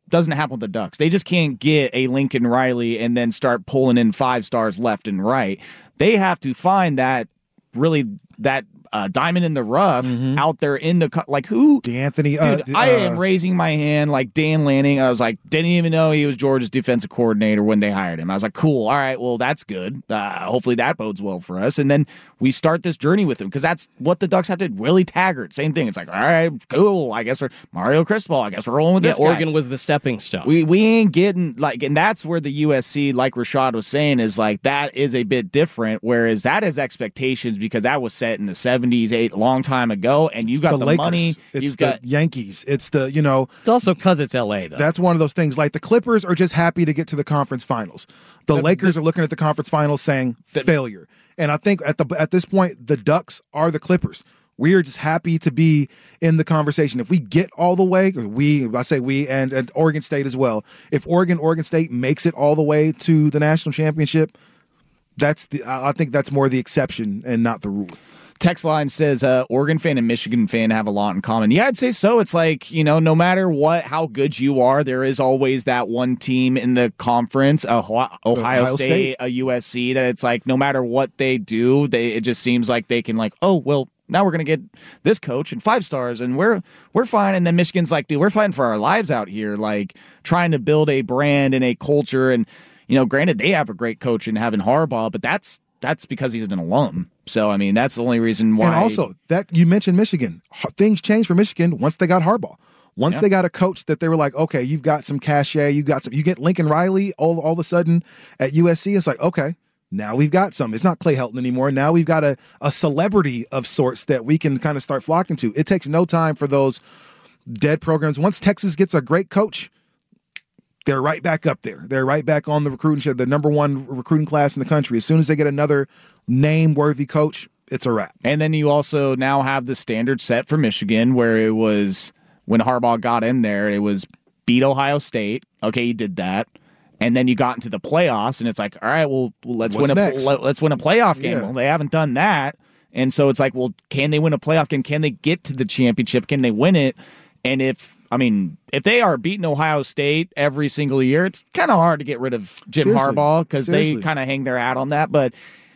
doesn't happen with the Ducks. They just can't get a Lincoln Riley and then start pulling in five stars left and right. They have to find that really that uh, diamond in the rough mm-hmm. out there in the like who D'Anthony. Dude, uh, I uh, am raising my hand like Dan Lanning. I was like, didn't even know he was Georgia's defensive coordinator when they hired him. I was like, cool. All right, well that's good. Uh, hopefully that bodes well for us. And then we start this journey with him because that's what the Ducks have to do. Willie Taggart, same thing. It's like, all right, cool. I guess we're Mario Cristobal. I guess we're rolling with yeah, this. Oregon guy. was the stepping stone. We we ain't getting like, and that's where the U S C, like Rashad was saying, is like that is a bit different. Whereas that is expectations because that was set in the seventies, eight long time ago, and you it's got the, the Lakers. money. It's You've the got Yankees. It's the you know. It's also because it's L A though. That's one of those things. Like the Clippers are just happy to get to the conference finals. The, the Lakers the, are looking at the conference finals saying the, failure. And I think at the at this point, the Ducks are the Clippers. We are just happy to be in the conversation. If we get all the way, we I say we and, and Oregon State as well. If Oregon Oregon State makes it all the way to the national championship, that's the I think that's more the exception and not the rule. Text line says, uh, Oregon fan and Michigan fan have a lot in common. Yeah, I'd say so. It's like, you know, no matter what, how good you are, there is always that one team in the conference, uh, Ohio, Ohio State, State, a U S C, that it's like no matter what they do, they it just seems like they can like, oh, well, now we're going to get this coach and five stars and we're we're fine. And then Michigan's like, dude, we're fighting for our lives out here, like trying to build a brand and a culture. And, you know, granted, they have a great coach in having Harbaugh, but that's that's because he's an alum. So, I mean, that's the only reason why. And also, that you mentioned Michigan. Things changed for Michigan once they got Harbaugh. Once yeah. they got a coach that they were like, okay, you've got some cachet, you got some, you get Lincoln Riley all, all of a sudden at U S C. It's like, okay, now we've got some. It's not Clay Helton anymore. Now we've got a, a celebrity of sorts that we can kind of start flocking to. It takes no time for those dead programs. Once Texas gets a great coach, they're right back up there. They're right back on the recruiting show, the number one recruiting class in the country. As soon as they get another name-worthy coach, it's a wrap. And then you also now have the standard set for Michigan where it was, when Harbaugh got in there, it was beat Ohio State. Okay, you did that. And then you got into the playoffs, and it's like, all right, well, let's What's win a next? let's win a playoff game. Yeah. Well, they haven't done that. And so it's like, well, can they win a playoff game? Can they get to the championship? Can they win it? And if, I mean, if they are beating Ohio State every single year, it's kind of hard to get rid of Jim Seriously. Harbaugh because they Seriously. kind of hang their hat on that. But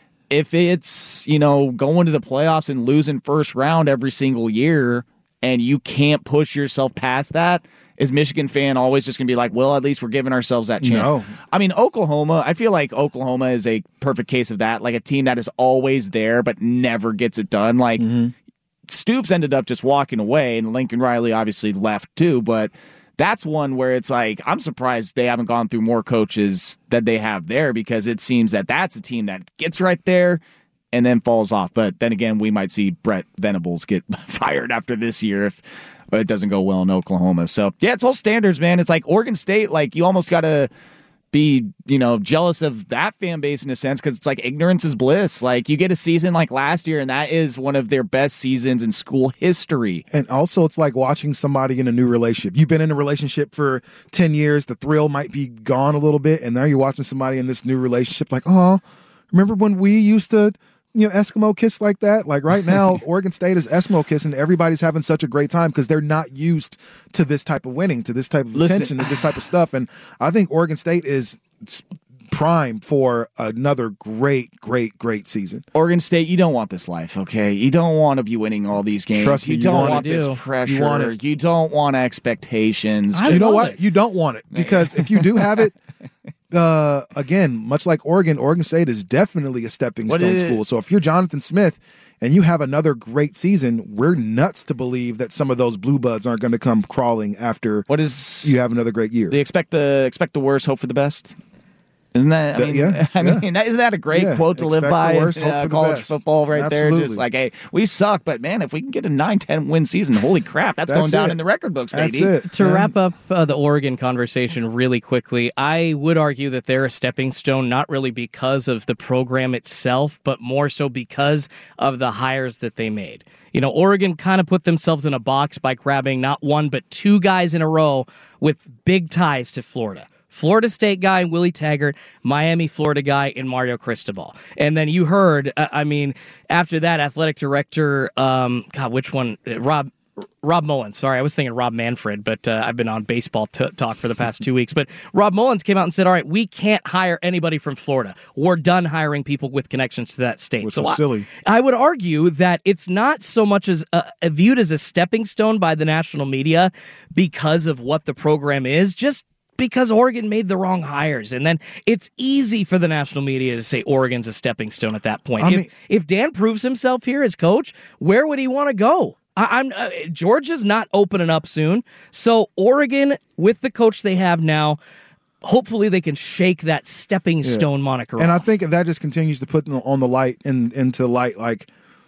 if it's, you know, going to the playoffs and losing first round every single year and you can't push yourself past that, is Michigan fan always just going to be like, well, at least we're giving ourselves that chance? No. I mean, Oklahoma, I feel like Oklahoma is a perfect case of that, like a team that is always there but never gets it done. Like, Mm-hmm. Stoops ended up just walking away, and Lincoln Riley obviously left too, but that's one where it's like, I'm surprised they haven't gone through more coaches that they have there because it seems that that's a team that gets right there and then falls off. But then again, we might see Brett Venables get fired after this year if it doesn't go well in Oklahoma. So, yeah, it's all standards, man. It's like Oregon State, like you almost got to be, you know, jealous of that fan base in a sense because it's like ignorance is bliss. Like you get a season like last year and that is one of their best seasons in school history. And also it's like watching somebody in a new relationship. You've been in a relationship for ten years. The thrill might be gone a little bit. And now you're watching somebody in this new relationship like, oh, remember when we used to, you know, Eskimo kiss like that? Like right now, Oregon State is Eskimo kissing. Everybody's having such a great time because they're not used to this type of winning, to this type of Listen. attention, to this type of stuff. And I think Oregon State is prime for another great, great, great season. Oregon State, you don't want this life, okay? You don't want to be winning all these games. Trust me, you you don't want want it. this You pressure. You want it. You don't want expectations. I You know love what? it. You don't want it because if you do have it, uh, again, much like Oregon, Oregon State is definitely a stepping What stone is- school. So if you're Jonathan Smith and you have another great season, we're nuts to believe that some of those blue buds aren't going to come crawling after What is you have another great year. they expect the expect the worst, hope for the best? Isn't that? I That- mean, yeah, I yeah. mean, that, isn't that a great Yeah, quote to live expect by the worst, in hope uh, for the college best. football? Right there, Absolutely. just like, hey, we suck, but man, if we can get a nine ten win season, holy crap, that's, That's going down it. in the record books, That's baby. it. To man. wrap up uh, the Oregon conversation really quickly, I would argue that they're a stepping stone, not really because of the program itself, but more so because of the hires that they made. You know, Oregon kind of put themselves in a box by grabbing not one, but two guys in a row with big ties to Florida. Florida State guy, Willie Taggart, Miami, Florida guy, in Mario Cristobal. And then you heard, uh, I mean, after that, athletic director, um, God, which one? Uh, Rob Rob Mullins. Sorry, I was thinking Rob Manfred, but uh, I've been on baseball t- talk for the past two weeks. But Rob Mullins came out and said, all right, we can't hire anybody from Florida. We're done hiring people with connections to that state. Which so is I, silly. I would argue that it's not so much as uh, viewed as a stepping stone by the national media because of what the program is, just because Oregon made the wrong hires. And then it's easy for the national media to say Oregon's a stepping stone at that point. I if, mean, if Dan proves himself here as coach, where would he want to go? I, I'm uh, Georgia's not opening up soon. So Oregon, with the coach they have now, hopefully they can shake that stepping stone yeah. moniker And off. I think that just continues to put on the light and into light like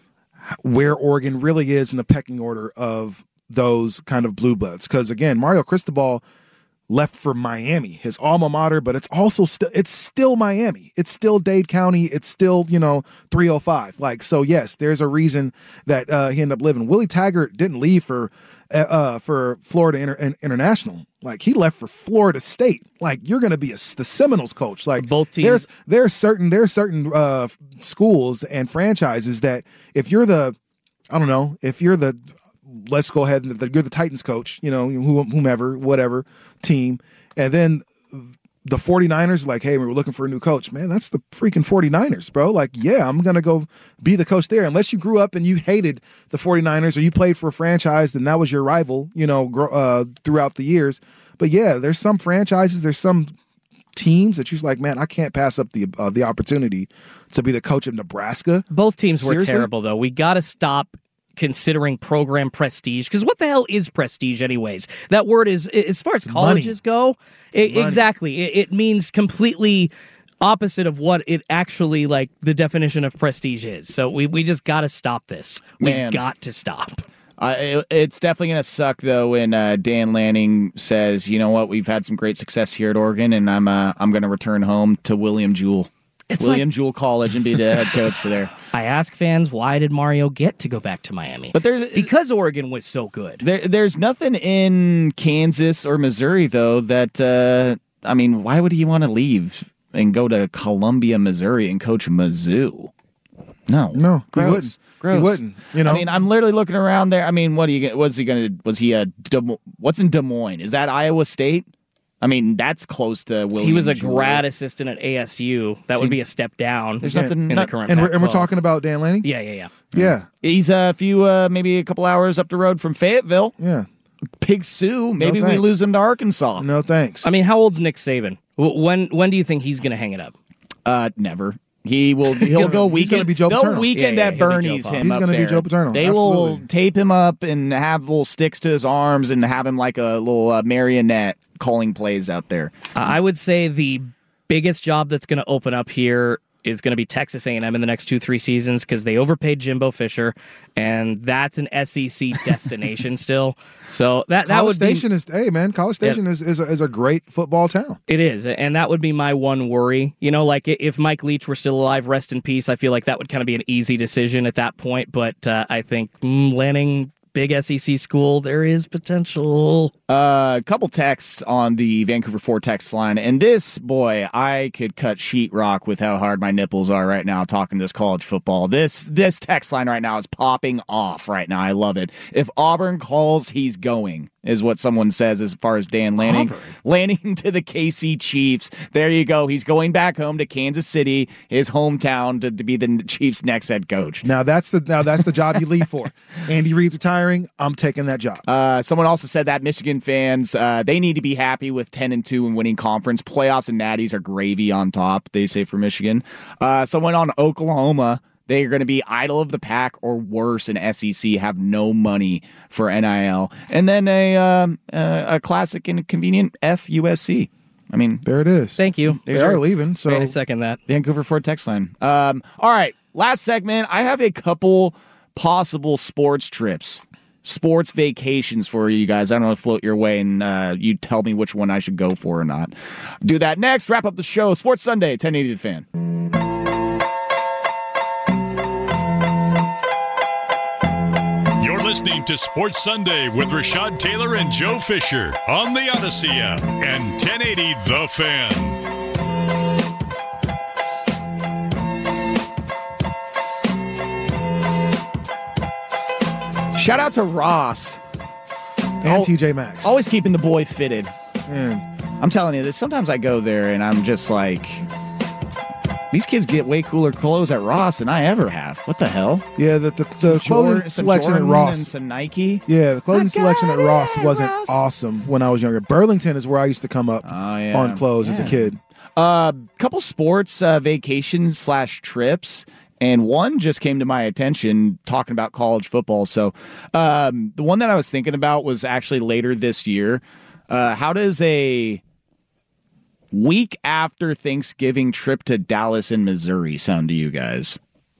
where Oregon really is in the pecking order of those kind of blue bloods. Because again, Mario Cristobal left for Miami, his alma mater, but it's also still it's still Miami. It's still Dade County. It's still, you know, three oh five. Like, so yes, there's a reason that uh, he ended up living. Willie Taggart didn't leave for uh, for Florida Inter- International. Like, he left for Florida State. Like, you're going to be a, the Seminoles coach. Like, both teams. There's there's certain there's certain uh, schools and franchises that if you're the I don't know if you're the let's go ahead and you're the Titans coach, you know, whomever, whatever team. And then the 49ers like, hey, we were looking for a new coach. Man, that's the freaking 49ers, bro. Like, yeah, I'm going to go be the coach there. Unless you grew up and you hated the 49ers or you played for a franchise, then that was your rival, you know, uh, throughout the years. But yeah, there's some franchises, there's some teams that you're just like, man, I can't pass up the uh, the opportunity to be the coach of Nebraska. Both teams were Seriously? terrible, though. We got to stop considering program prestige, because what the hell is prestige anyways? That word is, as far as colleges go, it, exactly, it, it means completely opposite of what it actually, like, the definition of prestige is. So we, we just got to stop this. We've Man. got to stop. Uh, it, it's definitely going to suck, though, when uh, Dan Lanning says, you know what, we've had some great success here at Oregon, and I'm uh, I'm going to return home to William Jewell. It's William like, Jewell College and be the head coach there. I ask fans, why did Mario get to go back to Miami? But there's because Oregon was so good. There, there's nothing in Kansas or Missouri, though, that, uh, I mean, why would he want to leave and go to Columbia, Missouri and coach Mizzou? No. No, Gross. he wouldn't. Gross. He wouldn't. You know? I mean, I'm literally looking around there. I mean, what are you? Was he going to? Was he a? Des, what's in Des Moines? Is that Iowa State? I mean, that's close to William. He was a Jewell. grad assistant at A S U. That See, would be a step down. There's in, nothing. in not, the current. and we're, and we're Pac twelve. talking about Dan Lanning? Yeah, yeah, yeah. Yeah. He's a few, uh, maybe a couple hours up the road from Fayetteville. Yeah. Pig Sue. Maybe No we thanks. lose him to Arkansas. No thanks. I mean, how old's Nick Saban? W- When when do you think he's going to hang it up? Uh, never. He will. He'll go He's weekend. gonna be Joe they'll Paterno. weekend Yeah, yeah, at he'll be Joe Bernie's. Paterno. Him He's up gonna be there. Joe Paterno. They will Absolutely. tape him up and have little sticks to his arms and have him like a little uh, marionette calling plays out there. Uh, I would say the biggest job that's going to open up here is going to be Texas A and M in the next two, three seasons because they overpaid Jimbo Fisher, and that's an S E C destination still. So that, that College would Station be, is, hey, man, College Station is, is, a, is a great football town. it is, and that would be my one worry. You know, like if Mike Leach were still alive, rest in peace, I feel like that would kind of be an easy decision at that point, but uh, I think mm, Lanning, big S E C school, there is potential. A uh, couple texts on the Vancouver four text line, and this, boy, I could cut sheetrock with how hard my nipples are right now talking this college football. This this text line right now is popping off right now. I love it. If Auburn calls, he's going, is what someone says as far as Dan Lanning. Auburn. Lanning to the K C Chiefs. There you go. He's going back home to Kansas City, his hometown, to, to be the Chiefs' next head coach. Now that's the now that's the job you leave for. Andy Reid's retiring. I'm taking that job. Uh, someone also said that Michigan fans, uh, they need to be happy with ten and two and winning conference. Playoffs and natties are gravy on top, they say for Michigan. Uh, someone on Oklahoma, they're going to be idle of the pack or worse in S E C, have no money for N I L. And then a um, uh, a classic and convenient F U S C. I mean, There it is. Thank you. They are leaving. So Wait a second that. Vancouver Ford text line. Um, all right, last segment. I have a couple possible sports trips, sports vacations for you guys. I don't know, float your way, and uh, you tell me which one I should go for or not. Do that next. Wrap up the show. Sports Sunday, ten eighty The Fan. You're listening to Sports Sunday with Rashad Taylor and Joe Fisher on the Odyssey app and ten eighty The Fan. Shout out to Ross. And Oh, T J Maxx. Always keeping the boy fitted. Man. I'm telling you this. Sometimes I go there and I'm just like, these kids get way cooler clothes at Ross than I ever have. What the hell? Yeah, the, the, the clothing Jordan- some selection at Jordan Ross. and some Nike. Yeah, the clothing I selection got at Ross it, wasn't Ross. awesome when I was younger. Burlington is where I used to come up Oh, yeah. on clothes as a Yeah. kid. A uh, couple sports uh, vacations slash trips, and one just came to my attention talking about college football. So um, the one that I was thinking about was actually later this year. Uh, how does a week after Thanksgiving trip to Dallas in Missouri sound to you guys?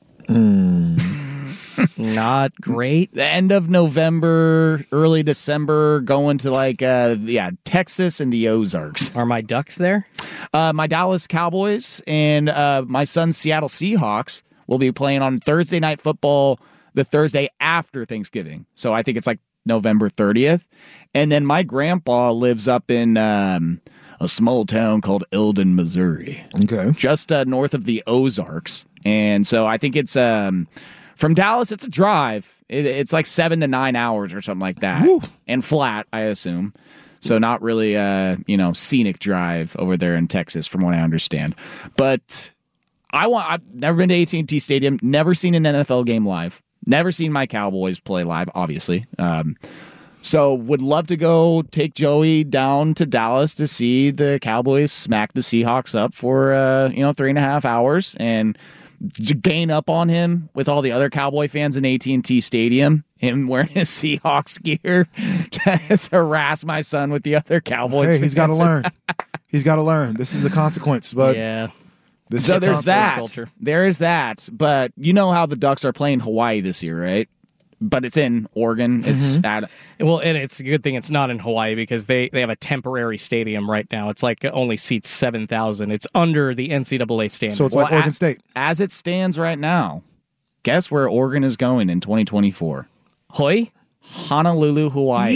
Not great. The end of November, early December, going to like uh, yeah Texas and the Ozarks. Are my Ducks there? Uh, my Dallas Cowboys and uh, my son's Seattle Seahawks will be playing on Thursday Night Football the Thursday after Thanksgiving. So I think it's like November thirtieth. And then my grandpa lives up in um, a small town called Eldon, Missouri, Okay. just uh, north of the Ozarks. And so I think it's um, from Dallas, it's a drive. It, it's like seven to nine hours or something like that. Woo. And flat, I assume. So not really a, you know, scenic drive over there in Texas, from what I understand. But I want. I've never been to A T and T Stadium. Never seen an N F L game live. Never seen my Cowboys play live. Obviously, um, so would love to go take Joey down to Dallas to see the Cowboys smack the Seahawks up for uh, you know three and a half hours and gain up on him with all the other Cowboy fans in A T and T Stadium. Him wearing his Seahawks gear, just harass my son with the other Cowboys. Hey, he's got to fans. learn. He's got to learn. This is the consequence. But Yeah. this So is the there's consequence. that. culture. There is that. But you know how the Ducks are playing Hawaii this year, right? But it's in Oregon. It's at Well, and it's a good thing it's not in Hawaii because they, they have a temporary stadium right now. It's like it only seats seven thousand. It's under the N C double A standard. So it's Well, like Oregon a- State. as it stands right now. Guess where Oregon is going in twenty twenty-four? Hoy? Honolulu, Hawaii.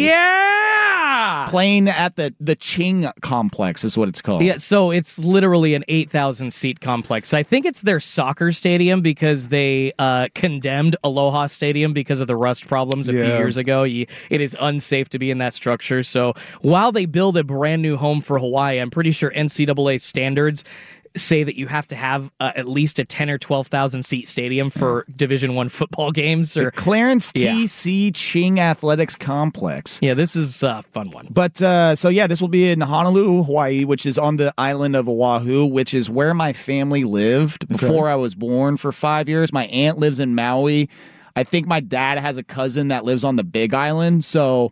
Yeah! Playing at the the Ching complex is what it's called. Yeah, so it's literally an eight thousand seat complex. I think it's their soccer stadium because they uh, condemned Aloha Stadium because of the rust problems a few Yeah. years ago. You, it is unsafe to be in that structure. So while they build a brand new home for Hawaii, I'm pretty sure N C double A standards say that you have to have uh, at least a ten or twelve thousand seat stadium for Division One football games. Or The Clarence Yeah. T C Ching Athletics Complex. yeah, this is a fun one. But uh, so yeah, this will be in Honolulu, Hawaii, which is on the island of Oahu, which is where my family lived before I was born for five years. My aunt lives in Maui. I think my dad has a cousin that lives on the Big Island. So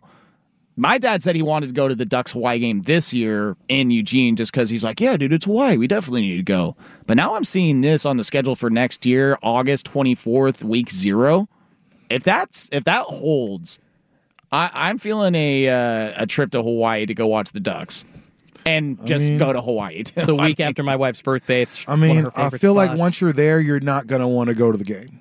my dad said he wanted to go to the Ducks Hawaii game this year in Eugene just because he's like, yeah, dude, it's Hawaii. We definitely need to go. But now I'm seeing this on the schedule for next year, August twenty-fourth, week zero. If that's if that holds, I, I'm feeling a uh, a trip to Hawaii to go watch the Ducks and just mean- go to Hawaii. Too. It's a I week mean, after my wife's birthday. It's I one mean, of her I favorite feel like spots. once you're there, you're not going to want to go to the game.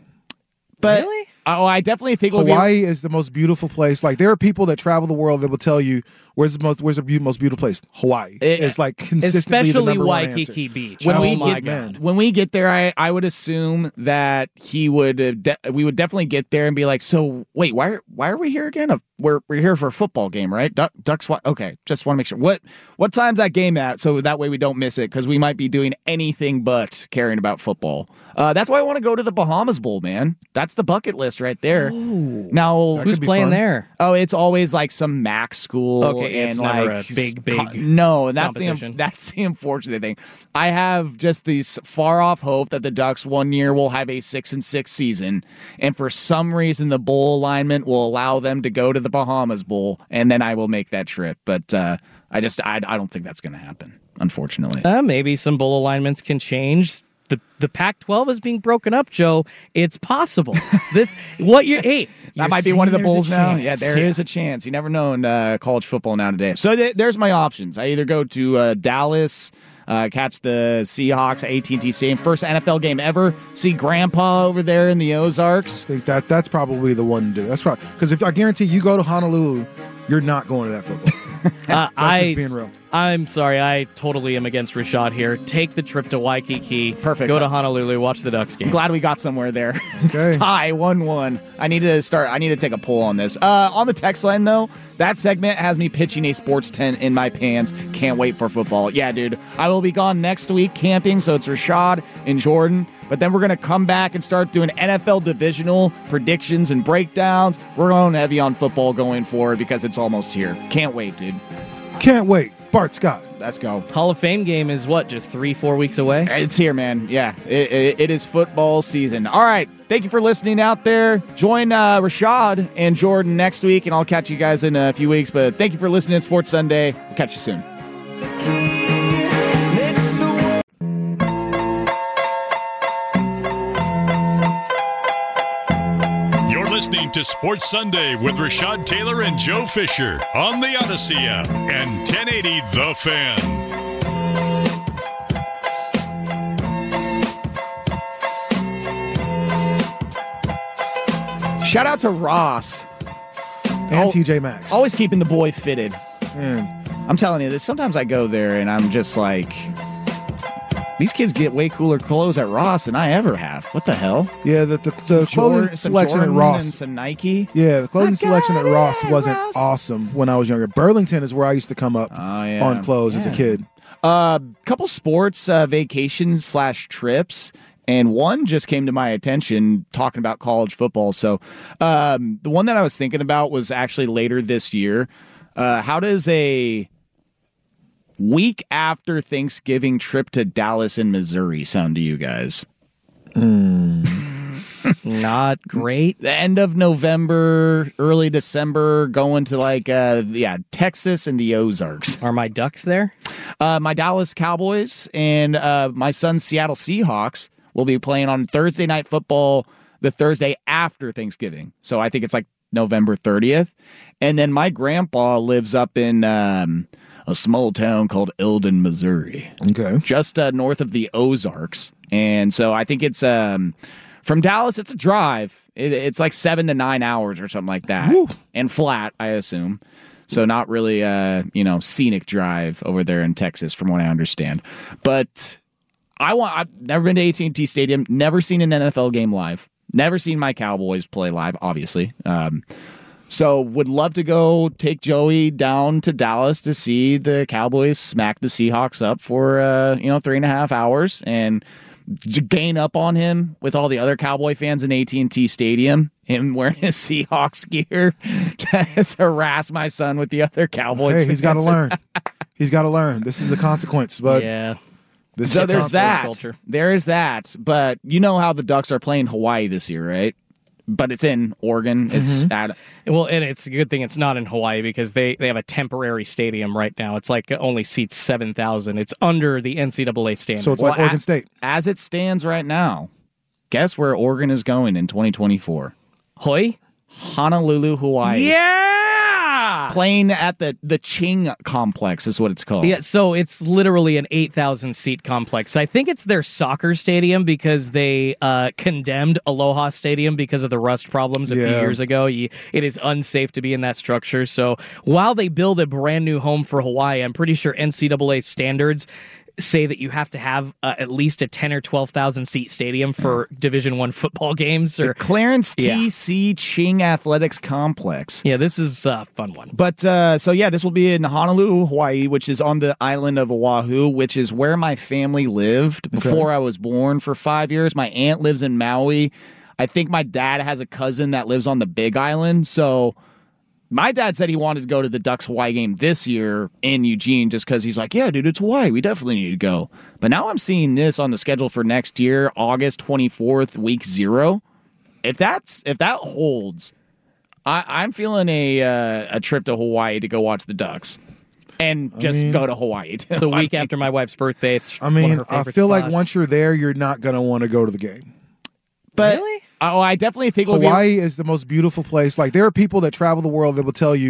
But Really? oh, I definitely think we'll be- Hawaii is the most beautiful place. Like there are people that travel the world that will tell you where's the most where's the be- most beautiful place. Hawaii. It- it's like consistently Especially the number one Waikiki answer. Beach. when oh we my get God. when we get there, I, I would assume that he would uh, de- we would definitely get there and be like, so wait, why are, why are we here again? Uh, We're we're here for a football game, right? Duck, Ducks. Wa- Okay, just want to make sure. What what time's that game at? So that way we don't miss it because we might be doing anything but caring about football. Uh, that's why I want to go to the Bahamas Bowl, man. That's the bucket list right there. Now Who's could be playing fun. there? Oh, it's always like some MAC school. Okay, and it's like never a big, big co- no, and that's the competition. that's the unfortunate thing. I have just this far off hope that the Ducks one year will have a six and six season, and for some reason the bowl alignment will allow them to go to the Bahamas Bowl, and then I will make that trip. But uh, I just I, I don't think that's going to happen, unfortunately. Uh, maybe some bowl alignments can change. The the Pac twelve is being broken up, Joe. It's possible. This what you hey That you're might be one of the saying there's bowls a now. chance. Yeah, there is a chance. You never know in uh, college football nowadays. So th- there's my options. I either go to uh, Dallas, uh, catch the Seahawks at A T and T Stadium, first N F L game ever. See Grandpa over there in the Ozarks. I think that that's probably the one to do. That's probably because if I guarantee you go to Honolulu, you're not going to that football. Uh, That's I just being real. I'm sorry. I totally am against Rashad here. Take the trip to Waikiki. Perfect. Go to Honolulu. Watch the Ducks game. I'm glad we got somewhere there. Okay. It's tie one one. I need to start. I need to take a poll on this. Uh, on the text line, though, that segment has me pitching a sports tent in my pants. Can't wait for football. Yeah, dude. I will be gone next week camping, so it's Rashad and Jordan. But then we're going to come back and start doing N F L divisional predictions and breakdowns. We're going heavy on football going forward because it's almost here. Can't wait, dude. Can't wait. Bart Scott. Let's go. Hall of Fame game is what, just three, four weeks away? It's here, man. Yeah, it, it, it is football season. All right. Thank you for listening out there. Join uh, Rashad and Jordan next week, and I'll catch you guys in a few weeks. But thank you for listening to Sports Sunday. We'll catch you soon. Listening to Sports Sunday with Rashad Taylor and Joe Fisher on the Odyssey app and ten eighty The Fan. Shout out to Ross and T J Maxx. Always keeping the boy fitted. Man. I'm telling you this. Sometimes I go there and I'm just like, these kids get way cooler clothes at Ross than I ever have. What the hell? Yeah, the, the, the clothing selection at Ross. And some Nike. Yeah, the clothing selection at Ross it, wasn't Ross. awesome when I was younger. Burlington is where I used to come up oh, yeah. on clothes yeah. as a kid. A uh, couple sports uh, vacations slash trips. And one just came to my attention talking about college football. So um, the one that I was thinking about was actually later this year. Uh, how does a week after Thanksgiving trip to Dallas in Missouri sound to you guys? Mm. Not great. The end of November, early December, going to like, uh, yeah, Texas and the Ozarks. Are my Ducks there? Uh, my Dallas Cowboys and uh, my son's Seattle Seahawks will be playing on Thursday Night Football the Thursday after Thanksgiving. So I think it's like November thirtieth. And then my grandpa lives up in um, a small town called Eldon, Missouri. Okay. Just uh, north of the Ozarks. And so I think it's um, from Dallas, it's a drive. It, it's like seven to nine hours or something like that. Woo. And flat, I assume. So not really a, you know, scenic drive over there in Texas from what I understand. But I want I've never been to A T and T Stadium, never seen an N F L game live. Never seen my Cowboys play live, obviously. Um, so would love to go take Joey down to Dallas to see the Cowboys smack the Seahawks up for uh, you know three and a half hours and gain up on him with all the other Cowboy fans in A T and T Stadium. Him wearing his Seahawks gear to harass my son with the other Cowboys. Hey, he's got to learn. He's got to learn. This is the consequence. But yeah. This so is there's that. Culture. There is that. But you know how the Ducks are playing Hawaii this year, right? But it's in Oregon. It's Mm-hmm. at Well, and it's a good thing it's not in Hawaii because they, they have a temporary stadium right now. It's like it only seats seven thousand. It's under the N C double A standard. So it's like Well, Oregon as, State. As it stands right now, guess where Oregon is going in twenty twenty-four? Hoi? Honolulu, Hawaii. Yeah! Playing at the, the Ching Complex is what it's called. Yeah, so it's literally an eight thousand seat complex. I think it's their soccer stadium because they uh, condemned Aloha Stadium because of the rust problems a few Yeah. years ago. You, it is unsafe to be in that structure. So while they build a brand new home for Hawaii, I'm pretty sure N C double A standards say that you have to have uh, at least a ten or twelve thousand seat stadium for yeah. Division One football games. Or the Clarence yeah. T C Ching Athletics Complex. Yeah, this is a fun one. But uh, so yeah, this will be in Honolulu, Hawaii, which is on the island of Oahu, which is where my family lived before okay. I was born for five years. My aunt lives in Maui. I think my dad has a cousin that lives on the Big Island. So my dad said he wanted to go to the Ducks Hawaii game this year in Eugene just because he's like, yeah, dude, it's Hawaii. We definitely need to go. But now I'm seeing this on the schedule for next year, August twenty-fourth, week zero. If that's if that holds, I, I'm feeling a uh, a trip to Hawaii to go watch the Ducks and just I mean, go to Hawaii. It's a week after my wife's birthday. It's I mean, one of her I feel spots. like once you're there, you're not going to want to go to the game. But really? Oh, I definitely think Hawaii be... is the most beautiful place. Like, there are people that travel the world that will tell you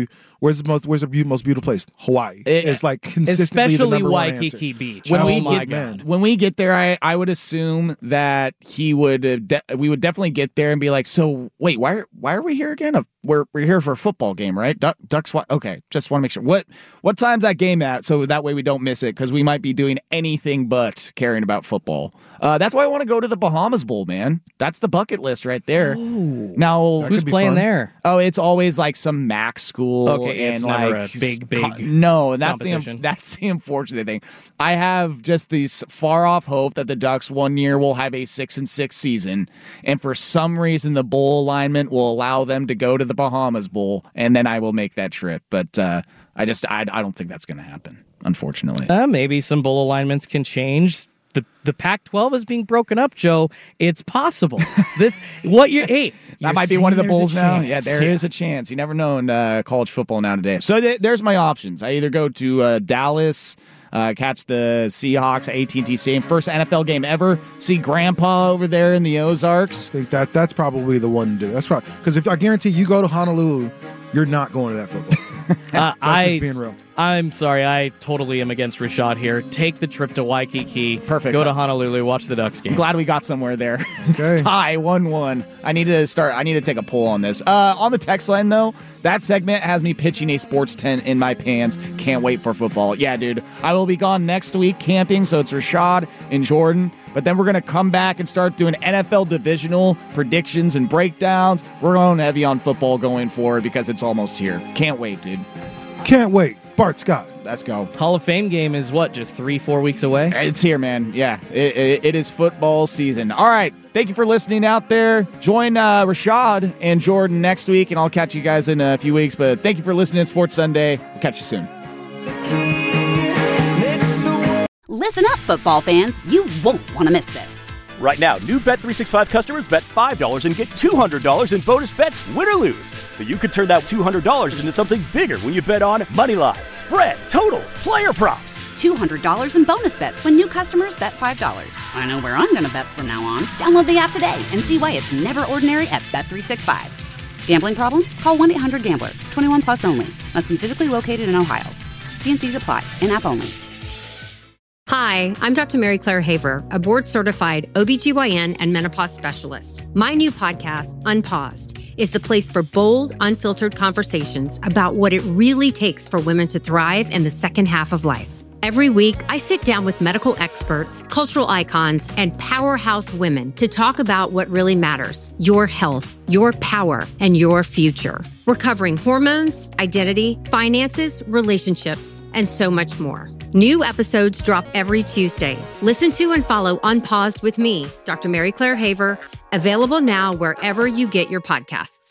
Where's the most? Where's the be- most beautiful place? Hawaii. It- it's like consistently Especially the number Waikiki one Beach. When oh we my get- God. When we get there, I, I would assume that he would uh, de- we would definitely get there and be like, so wait, why are, why are we here again? Uh, We're we're here for a football game, right? Duck, Ducks. Wa- okay, just want to make sure. What what time's that game at? So that way we don't miss it because we might be doing anything but caring about football. Uh, that's why I want to go to the Bahamas Bowl, man. That's the bucket list right there. Now, That Who's could be playing fun. there? oh, it's always like some MAC school. Okay, and it's like never a big, big co- no, and that's the competition. that's the unfortunate thing. I have just this far off hope that the Ducks one year will have a six and six season, and for some reason the bowl alignment will allow them to go to the Bahamas Bowl, and then I will make that trip. But uh, I just I, I don't think that's going to happen, unfortunately. Uh, maybe some bowl alignments can change. The the Pac twelve is being broken up, Joe. It's possible. This what you're hey. You're That might be one of the saying there's bowls a now. chance. Yeah, there is a chance. You never know in uh, college football nowadays. So th- there's my options. I either go to uh, Dallas, uh, catch the Seahawks at A T and T Stadium, first N F L game ever. See Grandpa over there in the Ozarks. I think that that's probably the one to do. That's probably because if I guarantee you go to Honolulu, you're not going to that football. Uh, That's I, just being real. I'm sorry. I totally am against Rashad here. Take the trip to Waikiki. Perfect. Go to Honolulu. Watch the Ducks game. Glad we got somewhere there. Okay. It's tie one one. I need to start. I need to take a poll on this. Uh, on the text line though, that segment has me pitching a sports tent in my pants. Can't wait for football. Yeah, dude. I will be gone next week camping, so it's Rashad and Jordan. But then we're gonna come back and start doing N F L divisional predictions and breakdowns. We're going heavy on football going forward because it's almost here. Can't wait, dude. Can't wait. Bart Scott. Let's go. Hall of Fame game is what? Just three, four weeks away. It's here, man. Yeah, it, it, it is football season. All right. Thank you for listening out there. Join uh, Rashad and Jordan next week, and I'll catch you guys in a few weeks. But thank you for listening to Sports Sunday. We'll catch you soon. Listen up, football fans. You won't want to miss this. Right now, new Bet three sixty-five customers bet five dollars and get two hundred dollars in bonus bets, win or lose. So you could turn that two hundred dollars into something bigger when you bet on Moneyline, spread, totals, player props. two hundred dollars in bonus bets when new customers bet five dollars. I know where I'm going to bet from now on. Download the app today and see why it's never ordinary at Bet three sixty-five. Gambling problem? Call one eight hundred gambler. twenty-one plus only. Must be physically located in Ohio. T N Cs apply. In-app only. Hi, I'm Doctor Mary Claire Haver, a board-certified O B G Y N and menopause specialist. My new podcast, Unpaused, is the place for bold, unfiltered conversations about what it really takes for women to thrive in the second half of life. Every week, I sit down with medical experts, cultural icons, and powerhouse women to talk about what really matters: your health, your power, and your future. We're covering hormones, identity, finances, relationships, and so much more. New episodes drop every Tuesday. Listen to and follow Unpaused with me, Doctor Mary Claire Haver, available now wherever you get your podcasts.